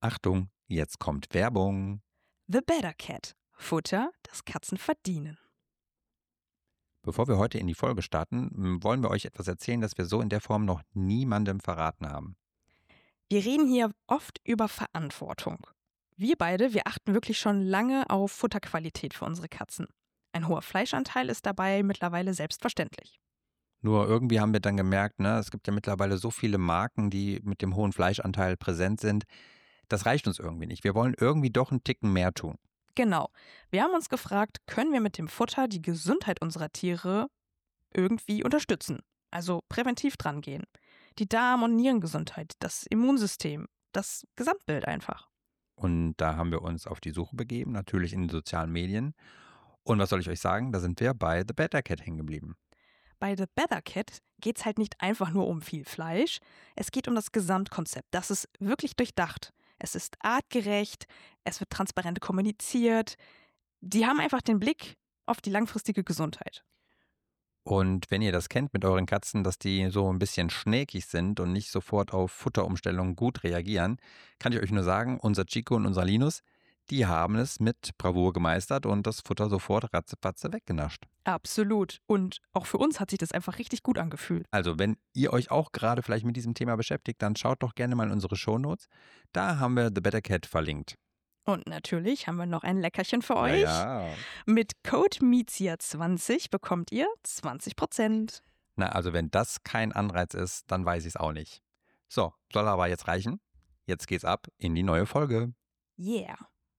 Achtung, jetzt kommt Werbung. The Better Cat. Futter, das Katzen verdienen. Bevor wir heute in die Folge starten, wollen wir euch etwas erzählen, das wir so in der Form noch niemandem verraten haben. Wir reden hier oft über Verantwortung. Wir beide, wir achten wirklich schon lange auf Futterqualität für unsere Katzen. Ein hoher Fleischanteil ist dabei mittlerweile selbstverständlich. Nur irgendwie haben wir dann gemerkt, es gibt ja mittlerweile so viele Marken, die mit dem hohen Fleischanteil präsent sind. Das reicht uns irgendwie nicht. Wir wollen irgendwie doch einen Ticken mehr tun. Genau. Wir haben uns gefragt, können wir mit dem Futter die Gesundheit unserer Tiere irgendwie unterstützen? Also präventiv dran gehen. Die Darm- und Nierengesundheit, das Immunsystem, das Gesamtbild einfach. Und da haben wir uns auf die Suche begeben, natürlich in den sozialen Medien. Und was soll ich euch sagen? Da sind wir bei The Better Cat hängen geblieben. Bei The Better Cat geht es halt nicht einfach nur um viel Fleisch, es geht um das Gesamtkonzept. Das ist wirklich durchdacht. Es ist artgerecht, es wird transparent kommuniziert. Die haben einfach den Blick auf die langfristige Gesundheit. Und wenn ihr das kennt mit euren Katzen, dass die so ein bisschen schnäkig sind und nicht sofort auf Futterumstellungen gut reagieren, kann ich euch nur sagen, unser Chico und unser Linus, die haben es mit Bravour gemeistert und das Futter sofort ratzepatze weggenascht. Absolut. Und auch für uns hat sich das einfach richtig gut angefühlt. Also wenn ihr euch auch gerade vielleicht mit diesem Thema beschäftigt, dann schaut doch gerne mal in unsere Shownotes. Da haben wir The Better Cat verlinkt. Und natürlich haben wir noch ein Leckerchen für euch. Ja. Mit Code MIZIA20 bekommt ihr 20%. Na, also wenn das kein Anreiz ist, dann weiß ich es auch nicht. So, soll aber jetzt reichen. Jetzt geht's ab in die neue Folge. Yeah.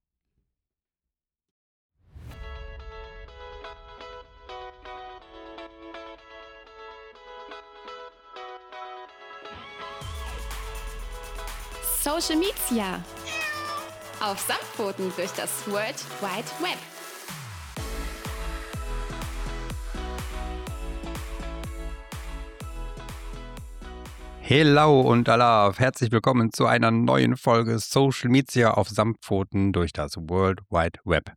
Social Media. Auf Samtpfoten durch das World Wide Web. Hello und Alaf, herzlich willkommen zu einer neuen Folge Social Media auf Samtpfoten durch das World Wide Web.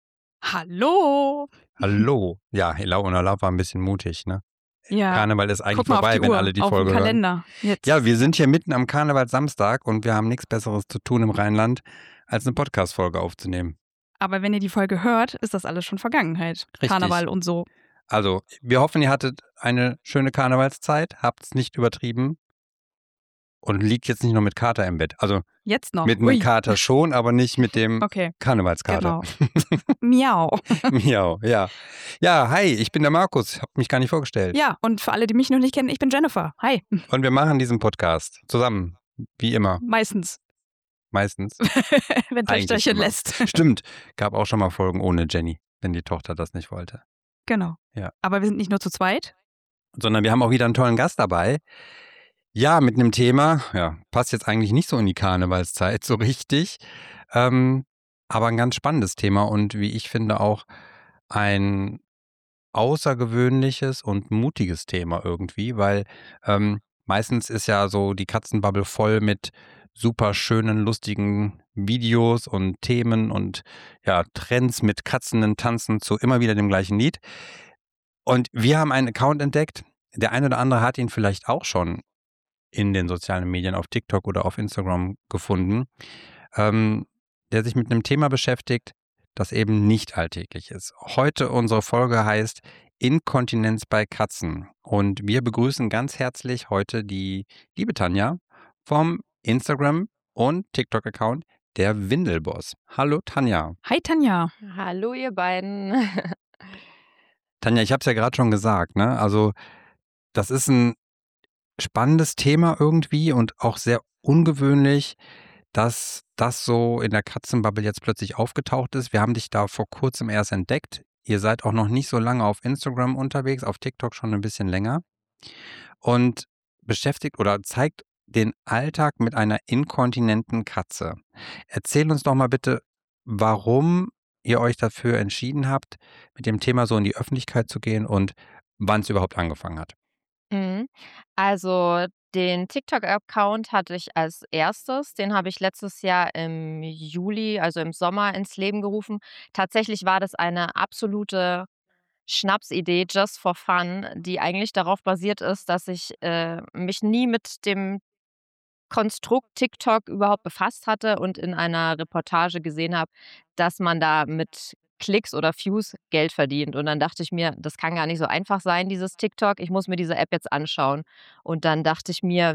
Hallo. Hallo. Ja, Hello und Alaf war ein bisschen mutig, ne? Ja. Karneval ist eigentlich Guck mal vorbei, auf die wenn Uhr, alle die auf Folge den hören. Kalender. Jetzt. Ja, wir sind hier mitten am Karnevalssamstag und wir haben nichts Besseres zu tun im Rheinland, als eine Podcast-Folge aufzunehmen. Aber wenn ihr die Folge hört, ist das alles schon Vergangenheit. Richtig. Karneval und so. Also, wir hoffen, ihr hattet eine schöne Karnevalszeit, habt es nicht übertrieben und liegt jetzt nicht noch mit Kater im Bett. Also Jetzt noch. mit einem Kater schon, aber nicht mit dem Okay, Karnevalskater. genau. Miau. Miau, ja. Ja, hi, ich bin der Markus, hab mich gar nicht vorgestellt. Ja, und für alle, die mich noch nicht kennen, ich bin Jennifer. Hi. Und wir machen diesen Podcast zusammen, wie immer, Meistens, meistens. wenn Eigentlich Töchterchen immer. lässt. Stimmt, gab auch schon mal Folgen ohne Jenny, wenn die Tochter das nicht wollte. Genau. Ja. Aber wir sind nicht nur zu zweit. Sondern wir haben auch wieder einen tollen Gast dabei. Ja, mit einem Thema, passt jetzt eigentlich nicht so in die Karnevalszeit so richtig, aber ein ganz spannendes Thema und wie ich finde auch ein außergewöhnliches und mutiges Thema irgendwie, weil meistens ist ja so die Katzenbubble voll mit super schönen, lustigen Videos und Themen und ja, Trends mit Katzen tanzen zu immer wieder dem gleichen Lied. Und wir haben einen Account entdeckt, der eine oder andere hat ihn vielleicht auch schon in den sozialen Medien auf TikTok oder auf Instagram gefunden, der sich mit einem Thema beschäftigt, das eben nicht alltäglich ist. Heute unsere Folge heißt Inkontinenz bei Katzen und wir begrüßen ganz herzlich heute die liebe Tanja vom Instagram- und TikTok-Account der Windelboss. Hallo Tanja. Hi Tanja. Hallo ihr beiden. Tanja, ich habe es ja gerade schon gesagt, ne? Also das ist ein spannendes Thema irgendwie und auch sehr ungewöhnlich, dass das so in der Katzenbubble jetzt plötzlich aufgetaucht ist. Wir haben dich da vor kurzem erst entdeckt. Ihr seid auch noch nicht so lange auf Instagram unterwegs, auf TikTok schon ein bisschen länger und beschäftigt oder zeigt den Alltag mit einer inkontinenten Katze. Erzähl uns doch mal bitte, warum ihr euch dafür entschieden habt, mit dem Thema so in die Öffentlichkeit zu gehen und wann es überhaupt angefangen hat. Also den TikTok-Account hatte ich als erstes. Den habe ich letztes Jahr im Juli, also im Sommer, ins Leben gerufen. Tatsächlich war das eine absolute Schnapsidee, just for fun, die eigentlich darauf basiert ist, dass ich mich nie mit dem Konstrukt TikTok überhaupt befasst hatte und in einer Reportage gesehen habe, dass man da mit Klicks oder Views Geld verdient. Und dann dachte ich mir, das kann gar nicht so einfach sein, dieses TikTok. Ich muss mir diese App jetzt anschauen. Und dann dachte ich mir,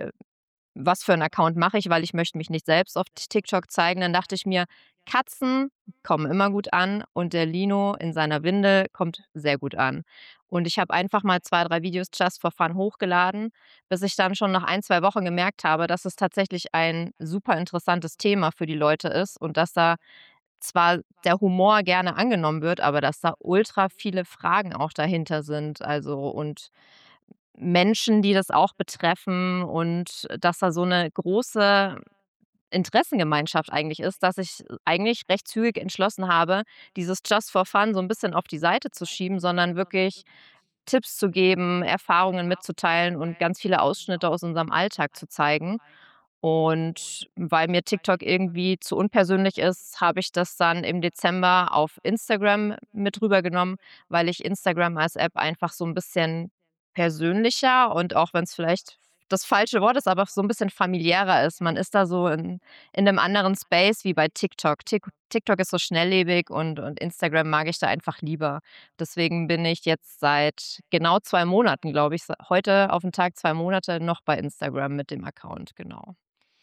was für 'n Account mache ich, weil ich möchte mich nicht selbst auf TikTok zeigen. Dann dachte ich mir, Katzen kommen immer gut an und der Lino in seiner Windel kommt sehr gut an. Und ich habe einfach mal 2, 3 Videos just for fun hochgeladen, bis ich dann schon nach 1, 2 Wochen gemerkt habe, dass es tatsächlich ein super interessantes Thema für die Leute ist und dass da zwar der Humor gerne angenommen wird, aber dass da ultra viele Fragen auch dahinter sind. Also und Menschen, die das auch betreffen und dass da so 'ne große Interessengemeinschaft eigentlich ist, dass ich eigentlich recht zügig entschlossen habe, dieses Just for Fun so 'n bisschen auf die Seite zu schieben, sondern wirklich Tipps zu geben, Erfahrungen mitzuteilen und ganz viele Ausschnitte aus unserem Alltag zu zeigen. Und weil mir TikTok irgendwie zu unpersönlich ist, habe ich das dann im Dezember auf Instagram mit rübergenommen, weil ich Instagram als App einfach so 'n bisschen persönlicher und auch wenn's vielleicht das falsche Wort ist, aber so 'n bisschen familiärer ist. Man ist da so in 'nem anderen Space wie bei TikTok. TikTok ist so schnelllebig und Instagram mag ich da einfach lieber. Deswegen bin ich jetzt seit genau 2 Monaten, glaube ich, heute auf 'n Tag 2 Monate noch bei Instagram mit dem Account, genau.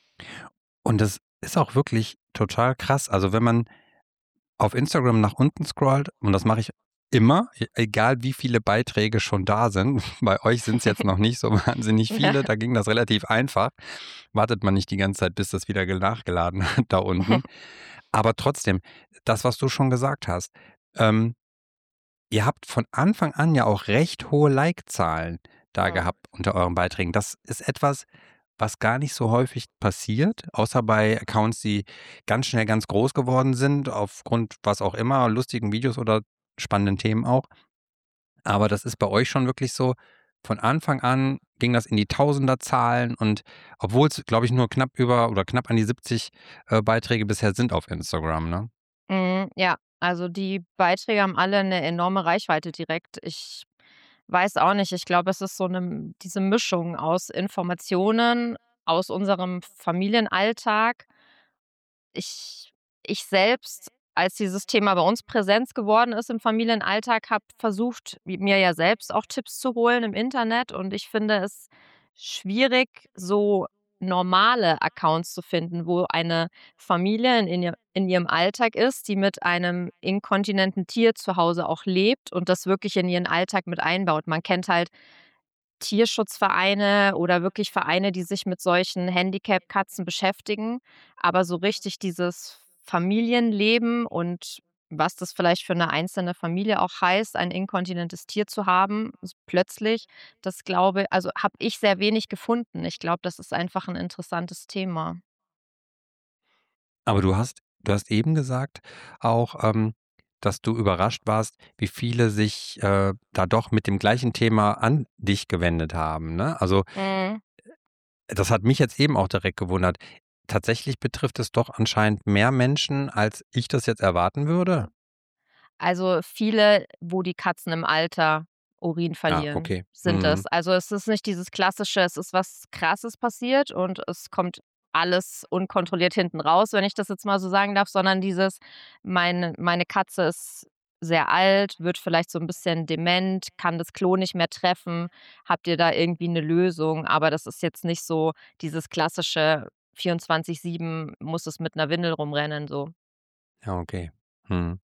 Und das ist auch wirklich total krass. Also, wenn man auf Instagram nach unten scrollt, und das mache ich immer, egal wie viele Beiträge schon da sind. Bei euch sind es jetzt noch nicht so wahnsinnig viele, da ging das relativ einfach. Wartet man nicht die ganze Zeit, bis das wieder nachgeladen hat da unten. Aber trotzdem, das, was du schon gesagt hast, ähm, ihr habt von Anfang an ja auch recht hohe Like-Zahlen da Mhm. gehabt unter euren Beiträgen. Das ist etwas, was gar nicht so häufig passiert, außer bei Accounts, die ganz schnell ganz groß geworden sind, aufgrund was auch immer, lustigen Videos oder spannenden Themen auch. Aber das ist bei euch schon wirklich so, von Anfang an ging das in die Tausenderzahlen, und obwohl es, glaube ich, nur knapp über oder knapp an die 70 Beiträge bisher sind auf Instagram, ne? Ja, also die Beiträge haben alle 'ne enorme Reichweite direkt. Ich weiß auch nicht, ich glaube, es ist so 'ne diese Mischung aus Informationen aus unserem Familienalltag. Ich ich selbst, als dieses Thema bei uns Präsenz geworden ist im Familienalltag, habe versucht, mir ja selbst auch Tipps zu holen im Internet und ich finde es schwierig, so normale Accounts zu finden, wo eine Familie in ihrem Alltag ist, die mit einem inkontinenten Tier zu Hause auch lebt und das wirklich in ihren Alltag mit einbaut. Man kennt halt Tierschutzvereine oder wirklich Vereine, die sich mit solchen Handicap-Katzen beschäftigen. Aber so richtig dieses Familienleben und was das vielleicht für 'ne einzelne Familie auch heißt, ein inkontinentes Tier zu haben, plötzlich, das habe ich sehr wenig gefunden. Ich glaube, das ist einfach 'n interessantes Thema. Aber du hast eben gesagt auch, dass du überrascht warst, wie viele sich, da doch mit dem gleichen Thema an dich gewendet haben, ne? Also, Mhm. das hat mich jetzt eben auch direkt gewundert. Tatsächlich betrifft es doch anscheinend mehr Menschen, als ich das jetzt erwarten würde? Also, viele, wo die Katzen im Alter Urin Ja, verlieren, okay. sind Mhm. es. Also, es ist nicht dieses klassische, es ist was Krasses passiert und es kommt alles unkontrolliert hinten raus, wenn ich das jetzt mal so sagen darf, sondern dieses: Meine Katze ist sehr alt, wird vielleicht so 'n bisschen dement, kann das Klo nicht mehr treffen. Habt ihr da irgendwie 'ne Lösung? Aber das ist jetzt nicht so dieses klassische 24/7 muss es mit 'ner Windel rumrennen, so. Ja, okay. Mhm.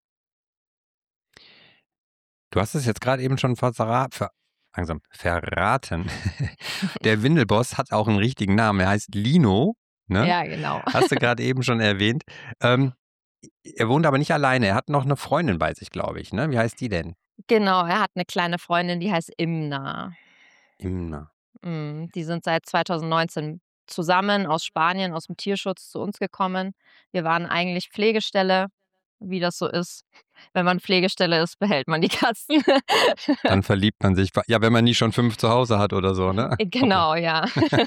Du hast es jetzt gerade eben schon verraten. Der Windelboss hat auch einen richtigen Namen. Er heißt Lino, ne? Ja, genau. Hast du gerade eben schon erwähnt. Ähm, Er wohnt aber nicht alleine. Er hat noch eine Freundin bei sich, glaube ich, ne? Wie heißt die denn? Genau, er hat 'ne kleine Freundin, die heißt Imna. Imna. Die sind seit 2019 zusammen aus Spanien, aus'm Tierschutz zu uns gekommen. Wir waren eigentlich Pflegestelle, wie das so ist. Wenn man Pflegestelle ist, behält man die Katzen. Dann verliebt man sich, ja, wenn man nie schon 5 zu Hause hat oder so, ne? Okay. Genau, ja.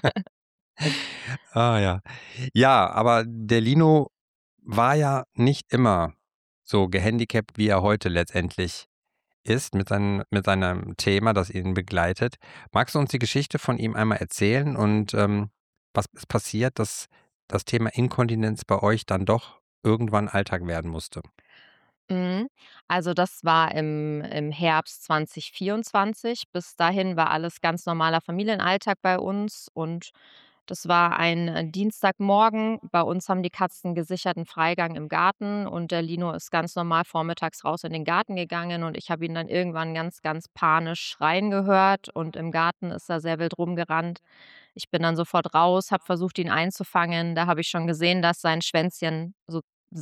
Ah ja. Ja, aber der Lino war ja nicht immer so gehandicapt, wie er heute letztendlich ist, mit seinem Thema, das ihn begleitet. Magst du uns die Geschichte von ihm einmal erzählen und, was ist passiert, dass das Thema Inkontinenz bei euch dann doch irgendwann Alltag werden musste? Mhm. Also, das war im Herbst 2024. Bis dahin war alles ganz normaler Familienalltag bei uns und das war ein, Dienstagmorgen. Bei uns haben die Katzen gesicherten Freigang im Garten und der Lino ist ganz normal vormittags raus in den Garten gegangen und ich habe ihn dann irgendwann ganz, ganz panisch schreien gehört und im Garten ist er sehr wild rumgerannt. Ich bin dann sofort raus, habe versucht, ihn einzufangen. Da habe ich schon gesehen, dass sein Schwänzchen so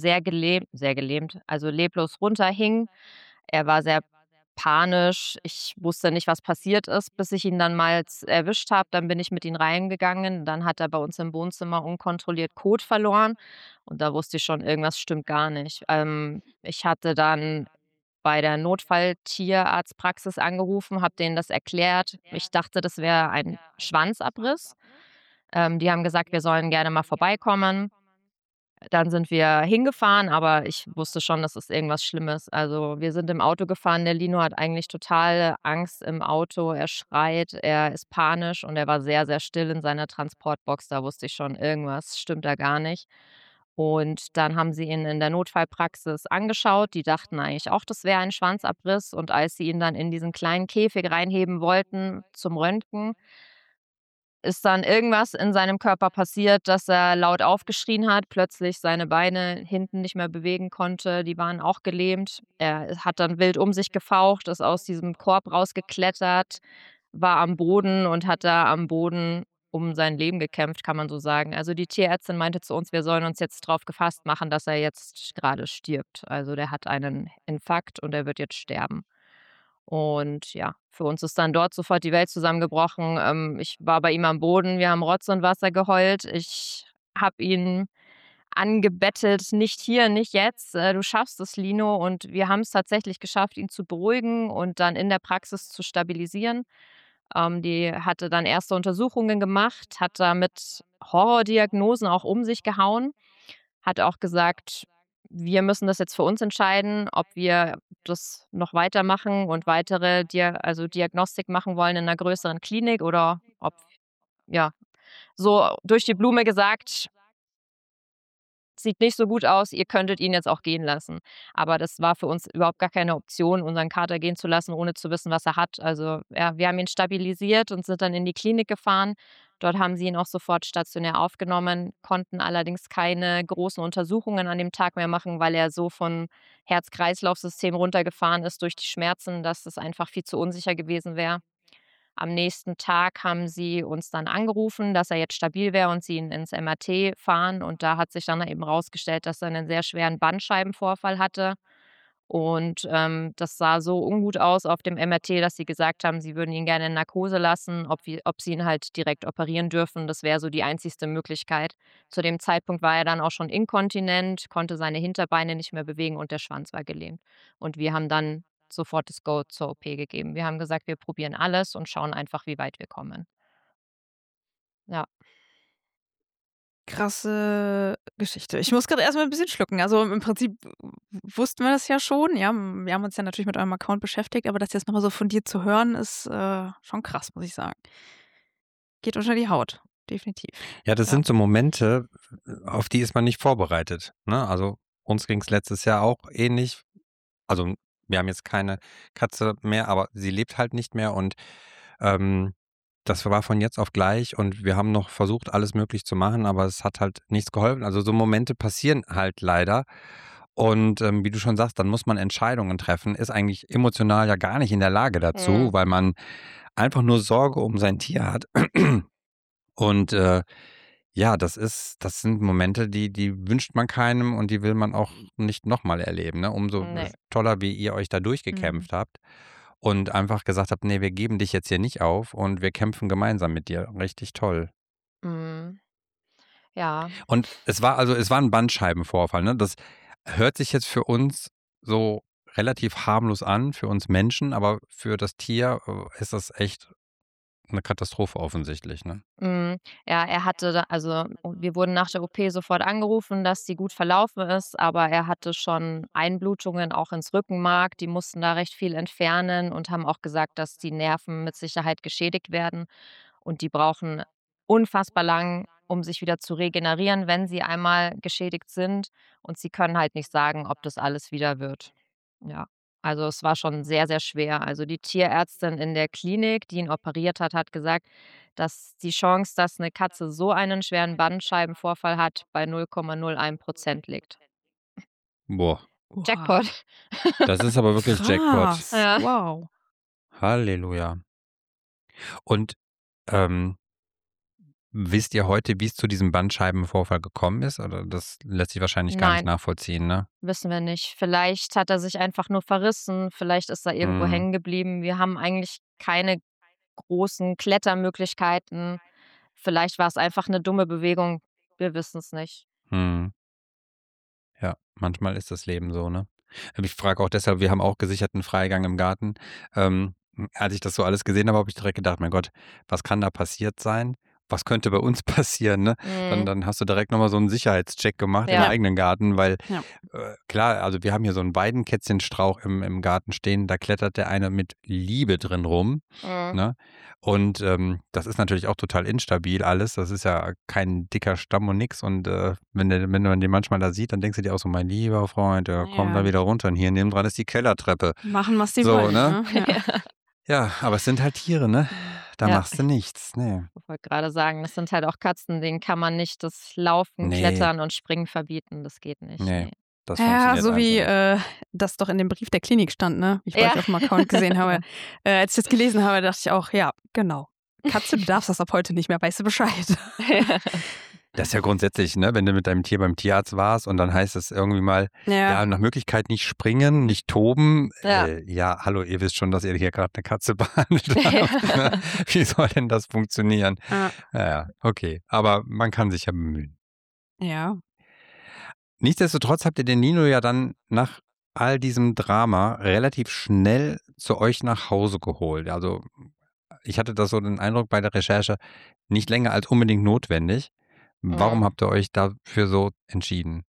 sehr gelähmt, also leblos runterhing. Er war sehr panisch. Ich wusste nicht, was passiert ist, bis ich ihn dann mal erwischt habe. Dann bin ich mit ihm reingegangen. Dann hat er bei uns im Wohnzimmer unkontrolliert Kot verloren und da wusste ich schon, irgendwas stimmt gar nicht. Ich hatte dann bei der Notfalltierarztpraxis angerufen, habe denen das erklärt. Ich dachte, das wäre ein Schwanzabriss. Die haben gesagt, wir sollen gerne mal vorbeikommen. Dann sind wir hingefahren, aber ich wusste schon, das ist irgendwas Schlimmes. Also, wir sind im Auto gefahren. Der Lino hat eigentlich totale Angst im Auto. Er schreit, er ist panisch und er war sehr, sehr still in seiner Transportbox. Da wusste ich schon, irgendwas stimmt da gar nicht. Und dann haben sie ihn in der Notfallpraxis angeschaut. Die dachten eigentlich auch, das wäre ein Schwanzabriss. Und als sie ihn dann in diesen kleinen Käfig reinheben wollten zum Röntgen, ist dann irgendwas in seinem Körper passiert, dass er laut aufgeschrien hat, plötzlich seine Beine hinten nicht mehr bewegen konnte, die waren auch gelähmt. Er hat dann wild um sich gefaucht, ist aus diesem Korb rausgeklettert, war am Boden und hat da am Boden um sein Leben gekämpft, kann man so sagen. Also, die Tierärztin meinte zu uns, wir sollen uns jetzt drauf gefasst machen, dass er jetzt gerade stirbt. Also, der hat einen Infarkt und er wird jetzt sterben. Und ja, für uns ist dann dort sofort die Welt zusammengebrochen. Ich war bei ihm am Boden, wir haben Rotz und Wasser geheult. Ich habe ihn angebettelt: „Nicht hier, nicht jetzt, du schaffst es, Lino." Und wir haben es tatsächlich geschafft, ihn zu beruhigen und dann in der Praxis zu stabilisieren. Die hatte dann erste Untersuchungen gemacht, hat da mit Horrordiagnosen auch um sich gehauen, hat auch gesagt: „Wir müssen das jetzt für uns entscheiden, ob wir das noch weitermachen und weitere Diagnostik machen wollen in 'ner größeren Klinik oder ob" ja, so durch die Blume gesagt: „Sieht nicht so gut aus, ihr könntet ihn jetzt auch gehen lassen." Aber das war für uns überhaupt gar keine Option, unseren Kater gehen zu lassen, ohne zu wissen, was er hat. Also, ja, wir haben ihn stabilisiert und sind dann in die Klinik gefahren. Dort haben sie ihn auch sofort stationär aufgenommen, konnten allerdings keine großen Untersuchungen an dem Tag mehr machen, weil er so von Herz-Kreislauf-System runtergefahren ist durch die Schmerzen, dass es einfach viel zu unsicher gewesen wäre. Am nächsten Tag haben sie uns dann angerufen, dass er jetzt stabil wäre und sie ihn ins MRT fahren. Und da hat sich dann eben rausgestellt, dass er einen sehr schweren Bandscheibenvorfall hatte. Und, das sah so ungut aus auf dem MRT, dass sie gesagt haben, sie würden ihn gerne in Narkose lassen, ob sie ihn halt direkt operieren dürfen. Das wäre so die einzigste Möglichkeit. Zu dem Zeitpunkt war er dann auch schon inkontinent, konnte seine Hinterbeine nicht mehr bewegen und der Schwanz war gelähmt. Und wir haben dann sofort das Go zur OP gegeben. Wir haben gesagt, wir probieren alles und schauen einfach, wie weit wir kommen. Ja. Krasse Geschichte. Ich muss gerade erst mal 'n bisschen schlucken. Also, im Prinzip wussten wir das ja schon, ja. Wir haben uns ja natürlich mit eurem Account beschäftigt, aber das jetzt noch mal so von dir zu hören, ist, schon krass, muss ich sagen. Geht unter die Haut, definitiv. Ja, das Ja. sind so Momente, auf die ist man nicht vorbereitet, ne? Also, uns ging's letztes Jahr auch ähnlich. Also, wir haben jetzt keine Katze mehr, aber sie lebt halt nicht mehr und, ähm, das war von jetzt auf gleich und wir haben noch versucht, alles möglich zu machen, aber es hat halt nichts geholfen. Also, so Momente passieren halt leider und, wie du schon sagst, dann muss man Entscheidungen treffen, ist eigentlich emotional ja gar nicht in der Lage dazu, Mhm. weil man einfach nur Sorge um sein Tier hat. Und, ja, das sind Momente, die wünscht man keinem und die will man auch nicht nochmal erleben, ne? Umso Ne. toller, wie ihr euch da Mhm. durchgekämpft habt und einfach gesagt habt: „Ne, wir geben dich jetzt hier nicht auf und wir kämpfen gemeinsam mit dir." Richtig toll. Mhm. Ja. Und es war 'n Bandscheibenvorfall, ne? Das hört sich jetzt für uns so relativ harmlos an, für uns Menschen, aber für das Tier, ist das echt 'ne Katastrophe offensichtlich, ne? Mhm. Ja, er hatte da wir wurden nach der OP sofort angerufen, dass die gut verlaufen ist, aber er hatte schon Einblutungen auch ins Rückenmark. Die mussten da recht viel entfernen und haben auch gesagt, dass die Nerven mit Sicherheit geschädigt werden und die brauchen unfassbar lang. um sich wieder zu regenerieren, wenn sie einmal geschädigt sind. Und sie können halt nicht sagen, ob das alles wieder wird. Ja, also es war schon sehr, sehr schwer. Also die Tierärztin in der Klinik, die ihn operiert hat, hat gesagt, dass die Chance, dass eine Katze so einen schweren Bandscheibenvorfall hat, bei 0,01% liegt. Boah, Oha. Jackpot. das ist aber wirklich Jackpot. Krass. Ja. Wow. Halleluja. Und, ähm, wisst ihr heute, wie es zu diesem Bandscheibenvorfall gekommen ist? Oder das lässt sich wahrscheinlich gar nicht Nein, nachvollziehen, ne? wissen wir nicht. Vielleicht hat er sich einfach nur verrissen, vielleicht ist er irgendwo Mhm, hängen geblieben. Wir haben eigentlich keine großen Klettermöglichkeiten. Vielleicht war es einfach 'ne dumme Bewegung. Wir wissen's nicht. mhm. Ja, manchmal ist das Leben so, ne? Ich frage auch deshalb, wir haben auch gesicherten Freigang im Garten. Als ich das so alles gesehen habe ich direkt gedacht: „Mein Gott, was kann da passiert sein? Was könnte bei uns passieren“, ne? Dann Mhm. dann hast du direkt noch mal so 'n Sicherheitscheck gemacht im Ja. eigenen Garten, weil, Ja. klar, also wir haben hier so 'n Weidenkätzchenstrauch im Garten stehen, da klettert der eine mit Liebe drin rum, Mhm. ne? Und, das ist natürlich auch total instabil alles. Das ist ja kein dicker Stamm und nix. Und, wenn man den manchmal da sieht, dann denkst du dir auch so: „Mein lieber Freund, komm Ja, da wieder die runter und hier nebendran ist die Kellertreppe.“ machen, was sie So, wollen, ne? ne? Ja. Ja. Ja, aber es sind halt Tiere, ne? Da Ja, machst du nichts. Ne. ich wollte grade sagen, das sind halt auch Katzen, denen kann man nicht das Laufen, Ne, Klettern und Springen verbieten. Das geht nicht, ne, ne. das Ja, funktioniert so einfach wie, nicht. das doch in dem Brief der Klinik stand, ne? Wie ich bei Ja. euch auf'm Account gesehen habe. Als ich das gelesen habe, dachte ich auch: „Ja, genau. Katze, du darfst das ab heute nicht mehr, weißt du Bescheid?“ Ja. Das ist ja grundsätzlich, ne, wenn du mit deinem Tier beim Tierarzt warst und dann heißt es irgendwie mal, Ja, ja, nach Möglichkeit nicht springen, nicht toben. Ja. Ja, hallo, ihr wisst schon, dass ihr hier gerade eine Katze behandelt habt, ne? Ja. Wie soll denn das funktionieren? ja, Ja, ja, okay, aber man kann sich ja bemühen. ja. Nichtsdestotrotz habt ihr den Nino ja dann nach all diesem Drama relativ schnell zu euch nach Hause geholt. Also, ich hatte da so den Eindruck bei der Recherche, nicht länger als unbedingt notwendig. Warum Mhm. habt ihr euch dafür so entschieden?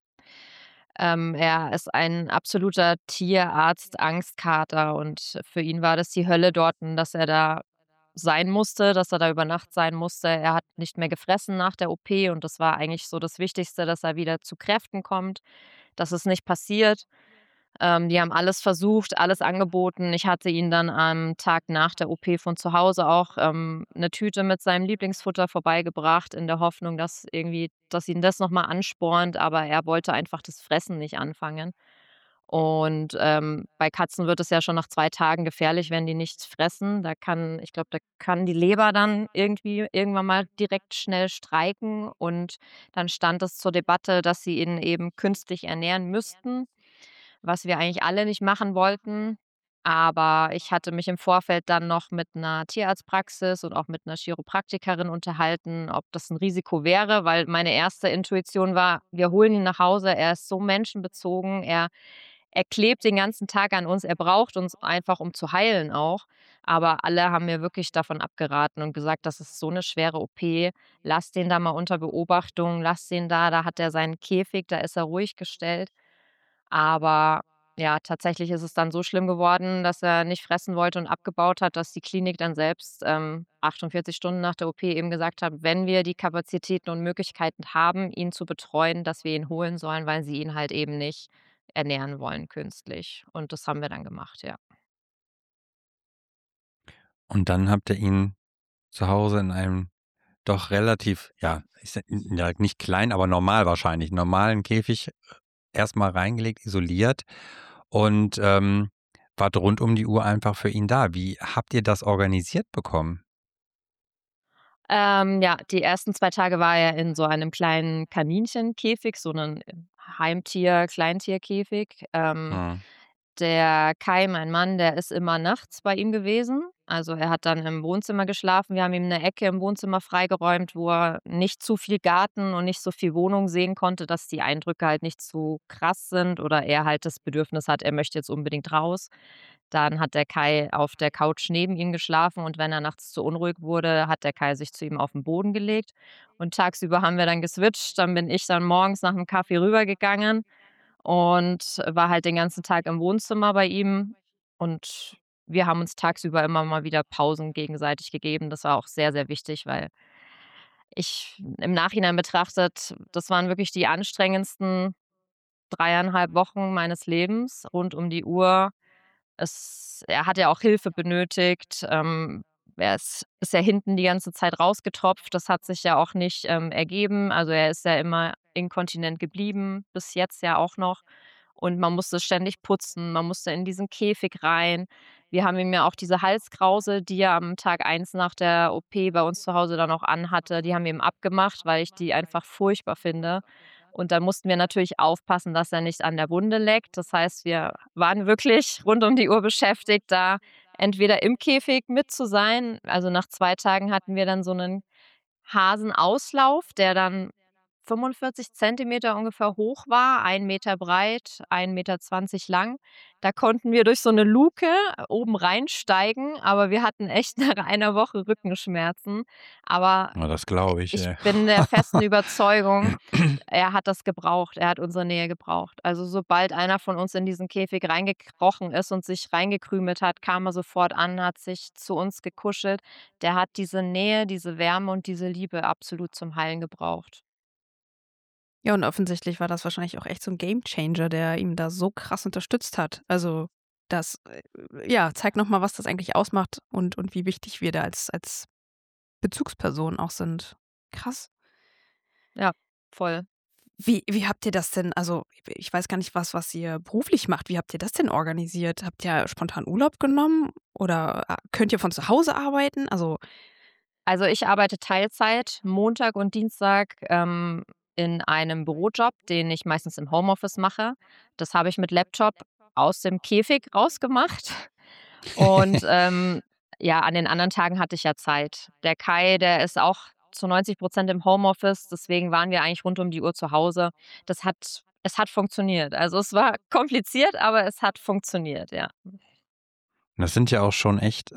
Er ist ein absoluter Tierarzt-Angstkater und für ihn war das die Hölle dorten, dass er da sein musste, dass er da über Nacht sein musste. Er hat nicht mehr gefressen nach der OP und das war eigentlich so das Wichtigste, dass er wieder zu Kräften kommt. Das ist nicht passiert. Die haben alles versucht, alles angeboten. Ich hatte ihn dann am Tag nach der OP von zu Hause auch, 'ne Tüte mit seinem Lieblingsfutter vorbeigebracht in der Hoffnung, dass ihn das noch mal anspornt, aber er wollte einfach das Fressen nicht anfangen. Und, bei Katzen wird es ja schon nach 2 Tagen gefährlich, wenn die nichts fressen. Da kann die Leber dann irgendwie irgendwann mal direkt schnell streiken und dann stand es zur Debatte, dass sie ihn eben künstlich ernähren müssten, was wir eigentlich alle nicht machen wollten. Aber ich hatte mich im Vorfeld dann noch mit einer Tierarztpraxis und auch mit einer Chiropraktikerin unterhalten, ob das ein Risiko wäre, weil meine erste Intuition war: „Wir holen ihn nach Hause, er ist so menschenbezogen, er klebt den ganzen Tag an uns, er braucht uns einfach, um zu heilen auch.“ Aber alle haben mir wirklich davon abgeraten und gesagt: „Das ist so eine schwere OP. Lass den da mal unter Beobachtung, lass den da hat er seinen Käfig, da ist er ruhig gestellt.“ Aber ja, tatsächlich ist es dann so schlimm geworden, dass er nicht fressen wollte und abgebaut hat, dass die Klinik dann selbst, 48 Stunden nach der OP eben gesagt hat, wenn wir die Kapazitäten und Möglichkeiten haben, ihn zu betreuen, dass wir ihn holen sollen, weil sie ihn halt eben nicht ernähren wollen künstlich. Und das haben wir dann gemacht, ja. Und dann habt ihr ihn zu Hause in einem doch relativ, ja, ja, nicht klein, aber normal wahrscheinlich, normalen Käfig erst mal reingelegt, isoliert und, wart rund um die Uhr einfach für ihn da. Wie habt ihr das organisiert bekommen? Ja, die ersten 2 Tage war er in so einem kleinen Kaninchenkäfig, so 'nen Heimtier-Kleintierkäfig. Mhm. Der Kai, mein Mann, der ist immer nachts bei ihm gewesen. Also, er hat dann im Wohnzimmer geschlafen. Wir haben ihm 'ne Ecke im Wohnzimmer freigeräumt, wo er nicht zu viel Garten und nicht so viel Wohnung sehen konnte, dass die Eindrücke halt nicht zu krass sind oder er halt das Bedürfnis hat, er möchte jetzt unbedingt raus. Dann hat der Kai auf der Couch neben ihm geschlafen und wenn er nachts zu unruhig wurde, hat der Kai sich zu ihm auf 'n Boden gelegt und tagsüber haben wir dann geswitcht. Dann bin ich dann morgens nach 'm Kaffee rübergegangen und war halt den ganzen Tag im Wohnzimmer bei ihm und wir haben uns tagsüber immer mal wieder Pausen gegenseitig gegeben. Das war auch sehr, sehr wichtig, weil Im Nachhinein betrachtet, das waren wirklich die anstrengendsten 3,5 Wochen meines Lebens rund um die Uhr. Er hat ja auch Hilfe benötigt. Er ist ja hinten die ganze Zeit rausgetropft. Das hat sich ja auch nicht, ergeben. Also, er ist ja immer inkontinent geblieben, bis jetzt ja auch noch. Und man musste ständig putzen, man musste in diesen Käfig rein. Wir haben ihm ja auch diese Halskrause, die er am Tag 1 nach der OP bei uns zu Hause dann auch anhatte, die haben wir ihm abgemacht, weil ich die einfach furchtbar finde. Und dann mussten wir natürlich aufpassen, dass er nicht an der Wunde leckt. Das heißt, wir waren wirklich rund um die Uhr beschäftigt, da entweder im Käfig mit zu sein. Also, nach 2 Tagen hatten wir dann so 'nen Hasenauslauf, der dann 45 Zentimeter ungefähr hoch war, 1 Meter breit, 1,20 Meter lang. Da konnten wir durch so 'ne Luke oben reinsteigen, aber wir hatten echt nach einer Woche Rückenschmerzen. Aber Ja, das glaube ich, ich ey. bin der festen Überzeugung, er hat das gebraucht. Er hat unsere Nähe gebraucht. Also, sobald einer von uns in diesen Käfig reingekrochen ist und sich reingekrümelt hat, kam er sofort an, hat sich zu uns gekuschelt. Der hat diese Nähe, diese Wärme und diese Liebe absolut zum Heilen gebraucht. Ja, und offensichtlich war das wahrscheinlich auch echt so 'n Gamechanger, der ihn da so krass unterstützt hat. Also, das, ja, zeigt noch mal, was das eigentlich ausmacht und wie wichtig wir da als Bezugsperson auch sind. Krass. Ja, voll. Wie habt ihr das denn, also, ich weiß gar nicht, was ihr beruflich macht. Wie habt ihr das denn organisiert? Habt ihr spontan Urlaub genommen oder, könnt ihr von zu Hause arbeiten? Also, ich arbeite Teilzeit, Montag und Dienstag, in einem Bürojob, den ich meistens im Homeoffice mache. Das habe ich mit Laptop aus dem Käfig rausgemacht. Und, ja, an den anderen Tagen hatte ich ja Zeit. Der Kai, der ist auch zu 90% im Homeoffice, deswegen waren wir eigentlich rund um die Uhr zu Hause. Es hat funktioniert. Also, es war kompliziert, aber es hat funktioniert, ja. Das sind ja auch schon echt,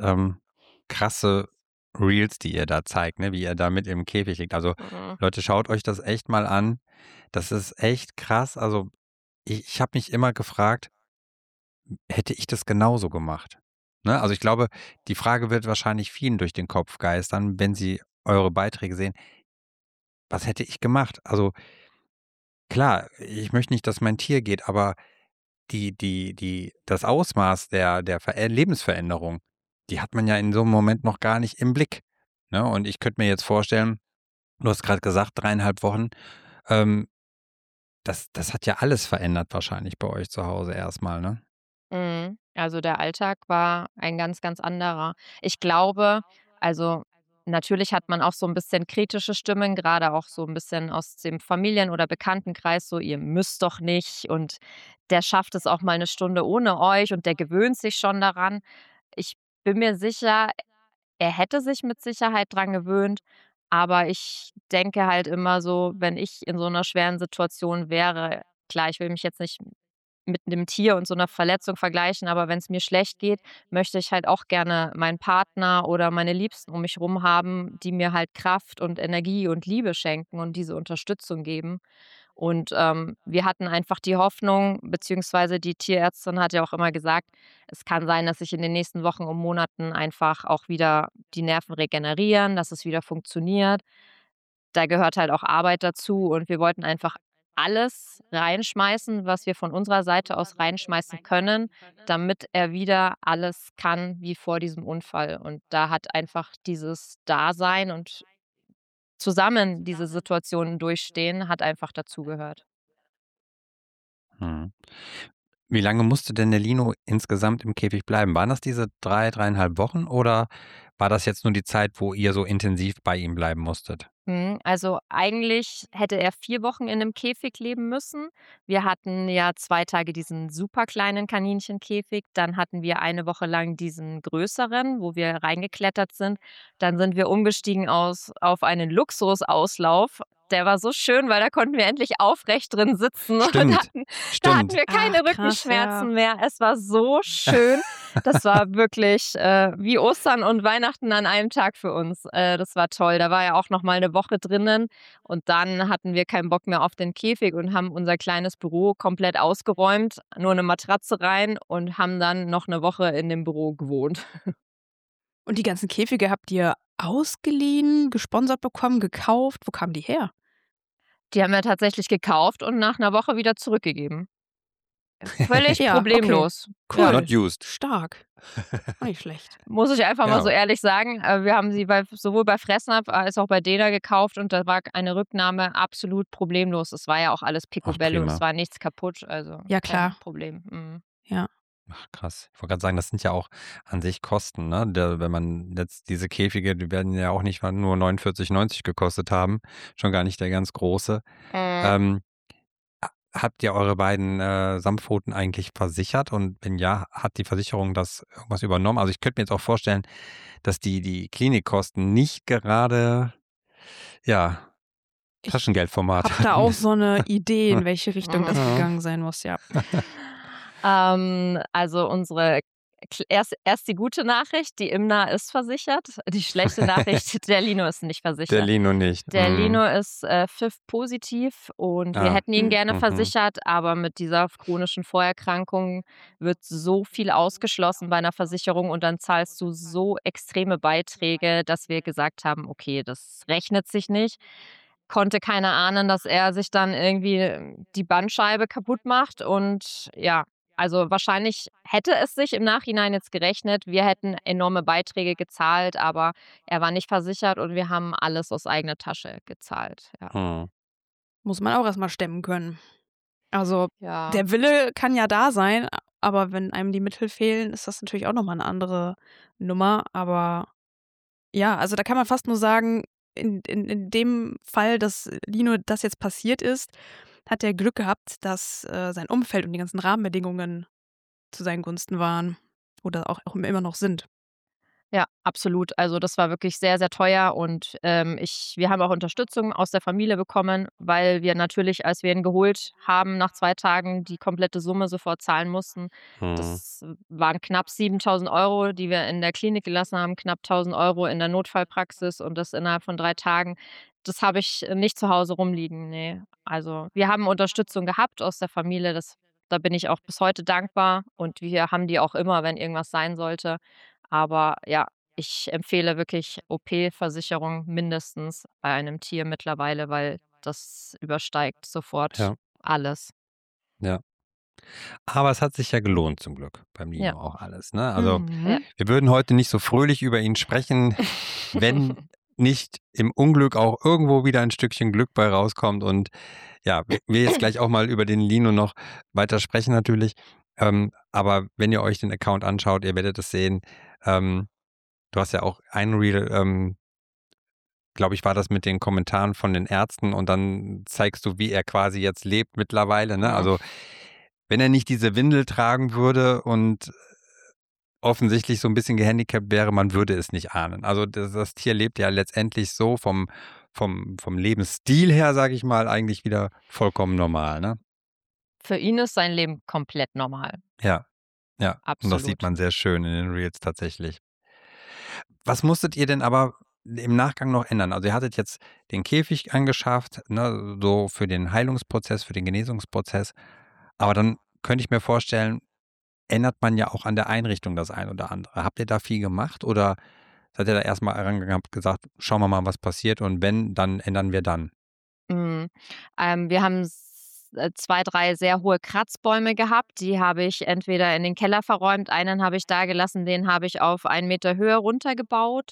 krasse Reels, die ihr da zeigt, ne, wie ihr da mit im Käfig liegt. Also, Mhm. Leute, schaut euch das echt mal an. Das ist echt krass. Also, ich habe mich immer gefragt, hätte ich das genauso gemacht? Ne? Also, ich glaube, die Frage wird wahrscheinlich vielen durch den Kopf geistern, wenn sie eure Beiträge sehen: „Was hätte ich gemacht?“ Also, klar, ich möchte nicht, dass mein Tier geht, aber das Ausmaß der Lebensveränderung, die hat man ja in so einem Moment noch gar nicht im Blick, ne? Und ich könnte mir jetzt vorstellen, du hast gerade gesagt, 3,5 Wochen, ähm, das hat ja alles verändert wahrscheinlich bei euch zu Hause erstmal, ne? Mhm. Also, der Alltag war ein ganz, ganz anderer. Ich glaube, also, natürlich hat man auch so ein bisschen kritische Stimmen, gerade auch so ein bisschen aus dem Familien oder Bekanntenkreis, so: „Ihr müsst doch nicht und der schafft es auch mal eine Stunde ohne euch und der gewöhnt sich schon daran.“ Ich bin mir sicher, er hätte sich mit Sicherheit dran gewöhnt, aber ich denke halt immer so, wenn ich in so einer schweren Situation wäre, klar, ich will mich jetzt nicht mit 'nem Tier und so 'ner Verletzung vergleichen, aber wenn's mir schlecht geht, möchte ich halt auch gerne meinen Partner oder meine Liebsten um mich rum haben, die mir halt Kraft und Energie und Liebe schenken und diese Unterstützung geben. Und, wir hatten einfach die Hoffnung, beziehungsweise die Tierärztin hat ja auch immer gesagt, es kann sein, dass sich in den nächsten Wochen und Monaten einfach auch wieder die Nerven regenerieren, dass es wieder funktioniert. Da gehört halt auch Arbeit dazu und wir wollten einfach alles reinschmeißen, was wir von unserer Seite aus reinschmeißen können, damit er wieder alles kann wie vor diesem Unfall. Und da hat einfach dieses Dasein und zusammen diese Situationen durchstehen, hat einfach dazugehört. Mhm. Wie lange musste denn der Lino insgesamt im Käfig bleiben? Waren das diese 3,5 Wochen oder war das jetzt nur die Zeit, wo ihr so intensiv bei ihm bleiben musstet? Also, eigentlich hätte er 4 Wochen in 'nem Käfig leben müssen. Wir hatten ja 2 Tage diesen super kleinen Kaninchenkäfig, dann hatten wir eine Woche lang diesen größeren, wo wir reingeklettert sind. Dann sind wir umgestiegen auf einen Luxusauslauf. Der war so schön, weil da konnten wir endlich aufrecht drin sitzen und Stimmt, da hatten stimmt. wir Ach, keine krass, ja. Rückenschmerzen mehr. Es war so schön. Das war wirklich, wie Ostern und Weihnachten an einem Tag für uns. Das war toll. Da war er auch noch mal 'ne Woche drinnen und dann hatten wir keinen Bock mehr auf den Käfig und haben unser kleines Büro komplett ausgeräumt, nur 'ne Matratze rein und haben dann noch 'ne Woche in dem Büro gewohnt. Und die ganzen Käfige habt ihr ausgeliehen, gesponsert bekommen, gekauft? Wo kamen die her? Die haben wir tatsächlich gekauft und nach einer Woche wieder zurückgegeben. Völlig Ja, okay. problemlos. Cool. Ja, Not used. Stark. Nicht schlecht. muss ich einfach mal Ja. so ehrlich sagen. Wir haben sie sowohl bei Fressnapf als auch bei Dena gekauft und da war eine Rücknahme absolut problemlos. Es war ja auch alles picobello, prima. es war nichts kaputt, also Ja, kein klar. Problem. Mhm. Ja. Ach, krass. Ich wollte gerade sagen, das sind ja auch an sich Kosten, ne? Wenn man jetzt diese Käfige, die werden ja auch nicht nur 49,90 gekostet haben, schon gar nicht der ganz große. Ähm, Habt ihr eure beiden Samtpfoten eigentlich versichert? Und wenn ja, hat die Versicherung das irgendwas übernommen? Also ich könnte mir jetzt auch vorstellen, dass die Klinikkosten nicht gerade, ja, Ich Taschengeldformat hab da hatten. auch so eine Idee, in welche Richtung das Ja. gegangen sein muss, ja. Also unsere erst die gute Nachricht, die Imna ist versichert. Die schlechte Nachricht, der Lino ist nicht Der versichert. Lino nicht. Der Mhm. Lino ist FIV-positiv und wir Ah. hätten ihn gerne Mhm. versichert, aber mit dieser chronischen Vorerkrankung wird so viel ausgeschlossen bei einer Versicherung und dann zahlst du so extreme Beiträge, dass wir gesagt haben, okay, das rechnet sich nicht. Konnte keiner ahnen, dass er sich dann irgendwie die Bandscheibe kaputt macht und ja, also wahrscheinlich hätte es sich im Nachhinein jetzt gerechnet. Wir hätten enorme Beiträge gezahlt, aber er war nicht versichert und wir haben alles aus eigener Tasche gezahlt. Ja. Mhm. Muss man auch erstmal stemmen können. Also, Ja. der Wille kann ja da sein, aber wenn einem die Mittel fehlen, ist das natürlich auch nochmal eine andere Nummer. Aber ja, also da kann man fast nur sagen, in dem Fall, dass Lino das jetzt passiert ist, hat er Glück gehabt, dass sein Umfeld und die ganzen Rahmenbedingungen zu seinen Gunsten waren oder auch immer noch sind. Ja, absolut. Also das war wirklich sehr, sehr teuer und wir haben auch Unterstützung aus der Familie bekommen, weil wir natürlich, als wir ihn geholt haben, nach 2 Tagen die komplette Summe sofort zahlen mussten. Mhm. Das waren knapp 7.000 €, die wir in der Klinik gelassen haben, knapp 1.000 € in der Notfallpraxis und das innerhalb von 3 Tagen. Das habe ich nicht zu Hause rumliegen, ne. Also, wir haben Unterstützung gehabt aus der Familie, da bin ich auch bis heute dankbar und wir haben die auch immer, wenn irgendwas sein sollte. Aber ja, ich empfehle wirklich OP-Versicherung mindestens bei einem Tier mittlerweile, weil das übersteigt sofort Ja, alles. ja. Aber es hat sich ja gelohnt zum Glück beim Ja. Lino auch alles, ne? Also Mhm. wir würden heute nicht so fröhlich über ihn sprechen, wenn nicht im Unglück auch irgendwo wieder ein Stückchen Glück bei rauskommt. Und ja, wir jetzt gleich auch mal über den Lino noch weiter sprechen natürlich. Aber wenn ihr euch den Account anschaut, ihr werdet es sehen. Du hast ja auch ein Reel, glaube ich, war das mit den Kommentaren von den Ärzten und dann zeigst du, wie er quasi jetzt lebt mittlerweile, ne? Ja. Also wenn er nicht diese Windel tragen würde und offensichtlich so ein bisschen gehandicapt wäre, man würde es nicht ahnen. Also das Tier lebt ja letztendlich so vom Lebensstil her, sage ich mal, eigentlich wieder vollkommen normal, ne? Für ihn ist sein Leben komplett normal. Ja, ja. Und das sieht Absolut. man sehr schön in den Reels tatsächlich. Was musstet ihr denn aber im Nachgang noch ändern? Also ihr hattet jetzt den Käfig angeschafft, ne, so für den Heilungsprozess, für den Genesungsprozess. Aber dann könnte ich mir vorstellen, ändert man ja auch an der Einrichtung das ein oder andere. Habt ihr da viel gemacht oder seid ihr da erstmal rangegangen und habt gesagt, schauen wir mal, was passiert und wenn, dann ändern wir dann? Mhm. Wir haben 2, 3 sehr hohe Kratzbäume gehabt. Die habe ich entweder in den Keller verräumt, einen habe ich da gelassen, den habe ich auf 1 Meter Höhe runtergebaut.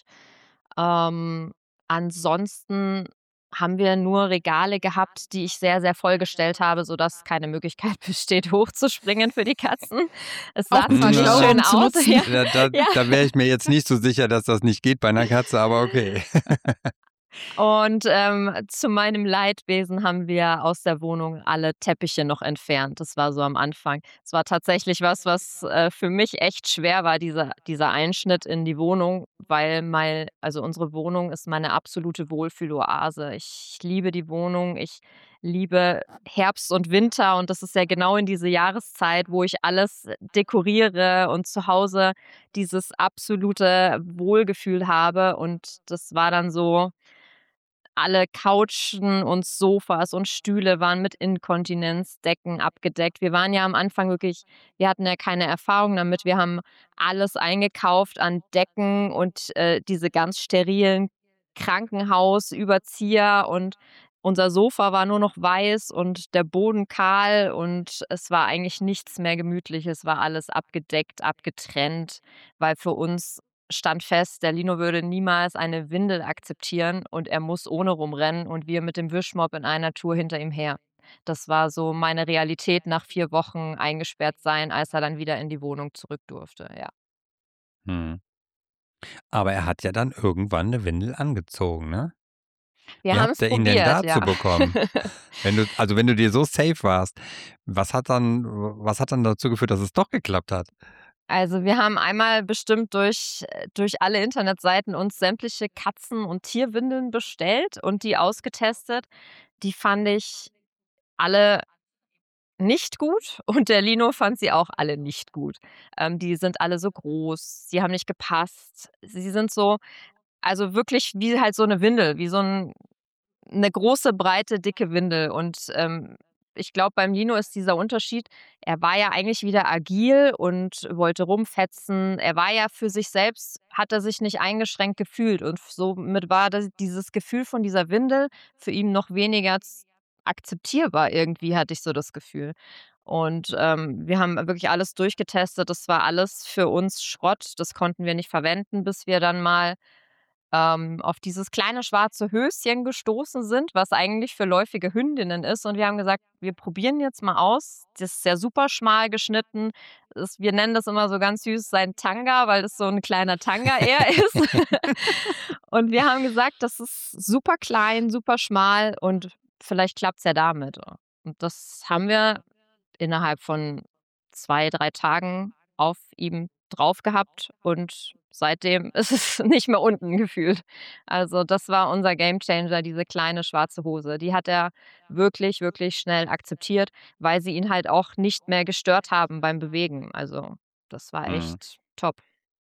Ansonsten haben wir nur Regale gehabt, die ich sehr, sehr vollgestellt habe, sodass keine Möglichkeit besteht, hochzuspringen für die Katzen. Es Auch sah ein zwar nicht Na, schön Stauraum zu aus, nutzen. ja. Da Ja. wäre ich mir jetzt nicht so sicher, dass das nicht geht bei einer Katze, aber okay. Und zu meinem Leidwesen haben wir aus der Wohnung alle Teppiche noch entfernt. Das war so am Anfang. Es war tatsächlich was für mich echt schwer war, dieser Einschnitt in die Wohnung, weil also unsere Wohnung ist meine absolute Wohlfühloase. Ich liebe die Wohnung, ich liebe Herbst und Winter und das ist ja genau in diese Jahreszeit, wo ich alles dekoriere und zu Hause dieses absolute Wohlgefühl habe und das war dann so alle Couchen und Sofas und Stühle waren mit Inkontinenzdecken abgedeckt. Wir waren ja am Anfang wirklich wir hatten ja keine Erfahrung damit. Wir haben alles eingekauft an Decken und, diese ganz sterilen Krankenhausüberzieher und unser Sofa war nur noch weiß und der Boden kahl und es war eigentlich nichts mehr gemütlich. Es war alles abgedeckt, abgetrennt, weil für uns stand fest, der Lino würde niemals eine Windel akzeptieren und er muss ohne rumrennen und wir mit dem Wischmopp in einer Tour hinter ihm her. Das war so meine Realität nach 4 Wochen eingesperrt sein, als er dann wieder in die Wohnung zurück durfte, ja. Mhm. Aber er hat ja dann irgendwann 'ne Windel angezogen, ne? Wir Wie haben's habt ihr ihn denn probiert, dazu ja. bekommen? Wenn du dir so safe warst, was hat dann dazu geführt, dass es doch geklappt hat? Also, wir haben einmal bestimmt durch alle Internetseiten uns sämtliche Katzen und Tierwindeln bestellt und die ausgetestet. Die fand ich alle nicht gut und der Lino fand sie auch alle nicht gut. Die sind alle so groß, sie haben nicht gepasst. Sie sind so also wirklich wie halt so 'ne Windel, wie so 'ne große, breite, dicke Windel und, ich glaube, beim Lino ist dieser Unterschied, er war ja eigentlich wieder agil und wollte rumfetzen. Er war ja für sich selbst hat er sich nicht eingeschränkt gefühlt und somit war das dieses Gefühl von dieser Windel für ihn noch weniger akzeptierbar irgendwie, hatte ich so das Gefühl. Und, wir haben wirklich alles durchgetestet. Das war alles für uns Schrott. Das konnten wir nicht verwenden, bis wir dann mal auf dieses kleine schwarze Höschen gestoßen sind, was eigentlich für läufige Hündinnen ist. Und wir haben gesagt, wir probieren jetzt mal aus. Das ist ja super schmal geschnitten. Wir nennen das immer so ganz süß sein Tanga, weil das so ein kleiner Tanga eher ist. Und wir haben gesagt, das ist super klein, super schmal und vielleicht klappt es ja damit. Und das haben wir innerhalb von 2, 3 Tagen auf ihm drauf gehabt und seitdem ist es nicht mehr unten gefühlt. Also, das war unser Gamechanger, diese kleine schwarze Hose. Die hat er wirklich, wirklich schnell akzeptiert, weil sie ihn halt auch nicht mehr gestört haben beim Bewegen. Also, das war Mhm. echt top.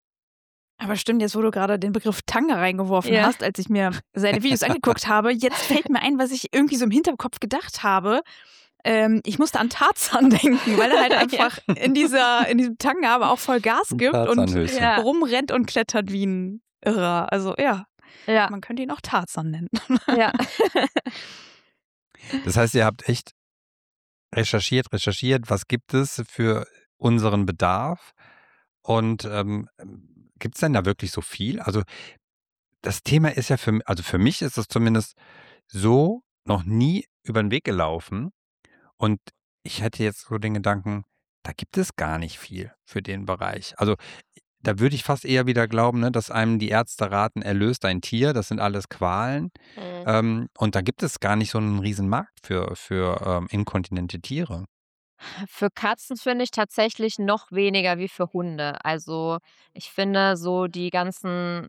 Aber stimmt, jetzt wo du gerade den Begriff Tanga reingeworfen Ja. hast, als ich mir seine Videos angeguckt habe, jetzt fällt mir ein, was ich irgendwie so im Hinterkopf gedacht habe. Ich musste an Tarzan denken, weil er halt Ja. einfach in diesem Tanga aber auch voll Gas Ein gibt und Tarzanhöschen. Ja. rumrennt und klettert wie ein Irrer. Also ja, Ja, man könnte ihn auch Tarzan nennen. ja. Das heißt, ihr habt echt recherchiert, was gibt es für unseren Bedarf und, gibt's denn da wirklich so viel? Also, das Thema ist ja für mich ist es zumindest so noch nie über 'n Weg gelaufen und ich hätte jetzt so den Gedanken, da gibt es gar nicht viel für den Bereich. Also, da würde ich fast eher wieder glauben, ne, dass einem die Ärzte raten: „Erlöst dein Tier“, das sind alles Qualen. Mhm. Und da gibt es gar nicht so 'nen Riesenmarkt für inkontinente Tiere. Für Katzen finde ich tatsächlich noch weniger wie für Hunde. Also, ich finde so die ganzen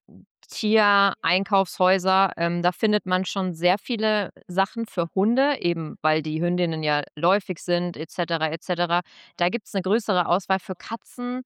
Tiereinkaufshäuser, da findet man schon sehr viele Sachen für Hunde, eben weil die Hündinnen ja läufig sind et cetera, et cetera. Da gibt's 'ne größere Auswahl. Für Katzen,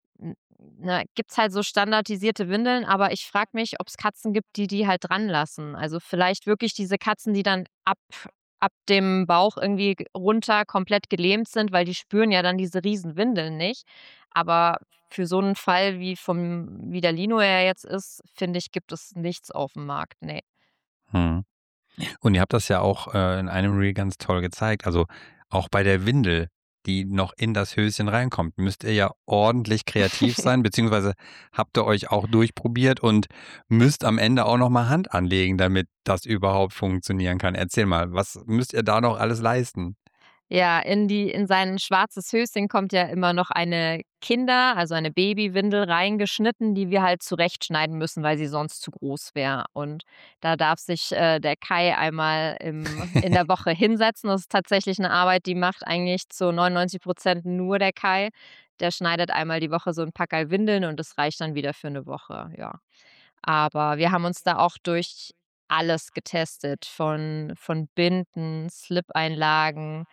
gibt's halt so standardisierte Windeln, aber ich frage mich, ob's Katzen gibt, die halt dran lassen. Also, vielleicht wirklich diese Katzen, die dann ab dem Bauch irgendwie runter komplett gelähmt sind, weil die spüren ja dann diese Riesenwindeln nicht. Aber für so 'nen Fall wie der Lino ja jetzt ist, finde ich, gibt es nichts aufm Markt, ne. Mhm. Und ihr habt das ja auch, in einem Reel ganz toll gezeigt. Also, auch bei der Windel, die noch in das Höschen reinkommt, müsst ihr ja ordentlich kreativ sein, beziehungsweise habt ihr euch auch durchprobiert und müsst am Ende auch noch mal Hand anlegen, damit das überhaupt funktionieren kann. Erzähl mal, was müsst ihr da noch alles leisten? Ja, in sein schwarzes Höschen kommt ja immer noch eine also eine Babywindel reingeschnitten, die wir halt zurechtschneiden müssen, weil sie sonst zu groß wäre. Und da darf sich, der Kai einmal in der Woche hinsetzen. Das ist tatsächlich eine Arbeit, die macht eigentlich zu 99% nur der Kai. Der schneidet einmal die Woche so 'n Packerl Windeln und das reicht dann wieder für eine Woche, ja. Aber wir haben uns da auch durch alles getestet, von Binden, Slip-Einlagen,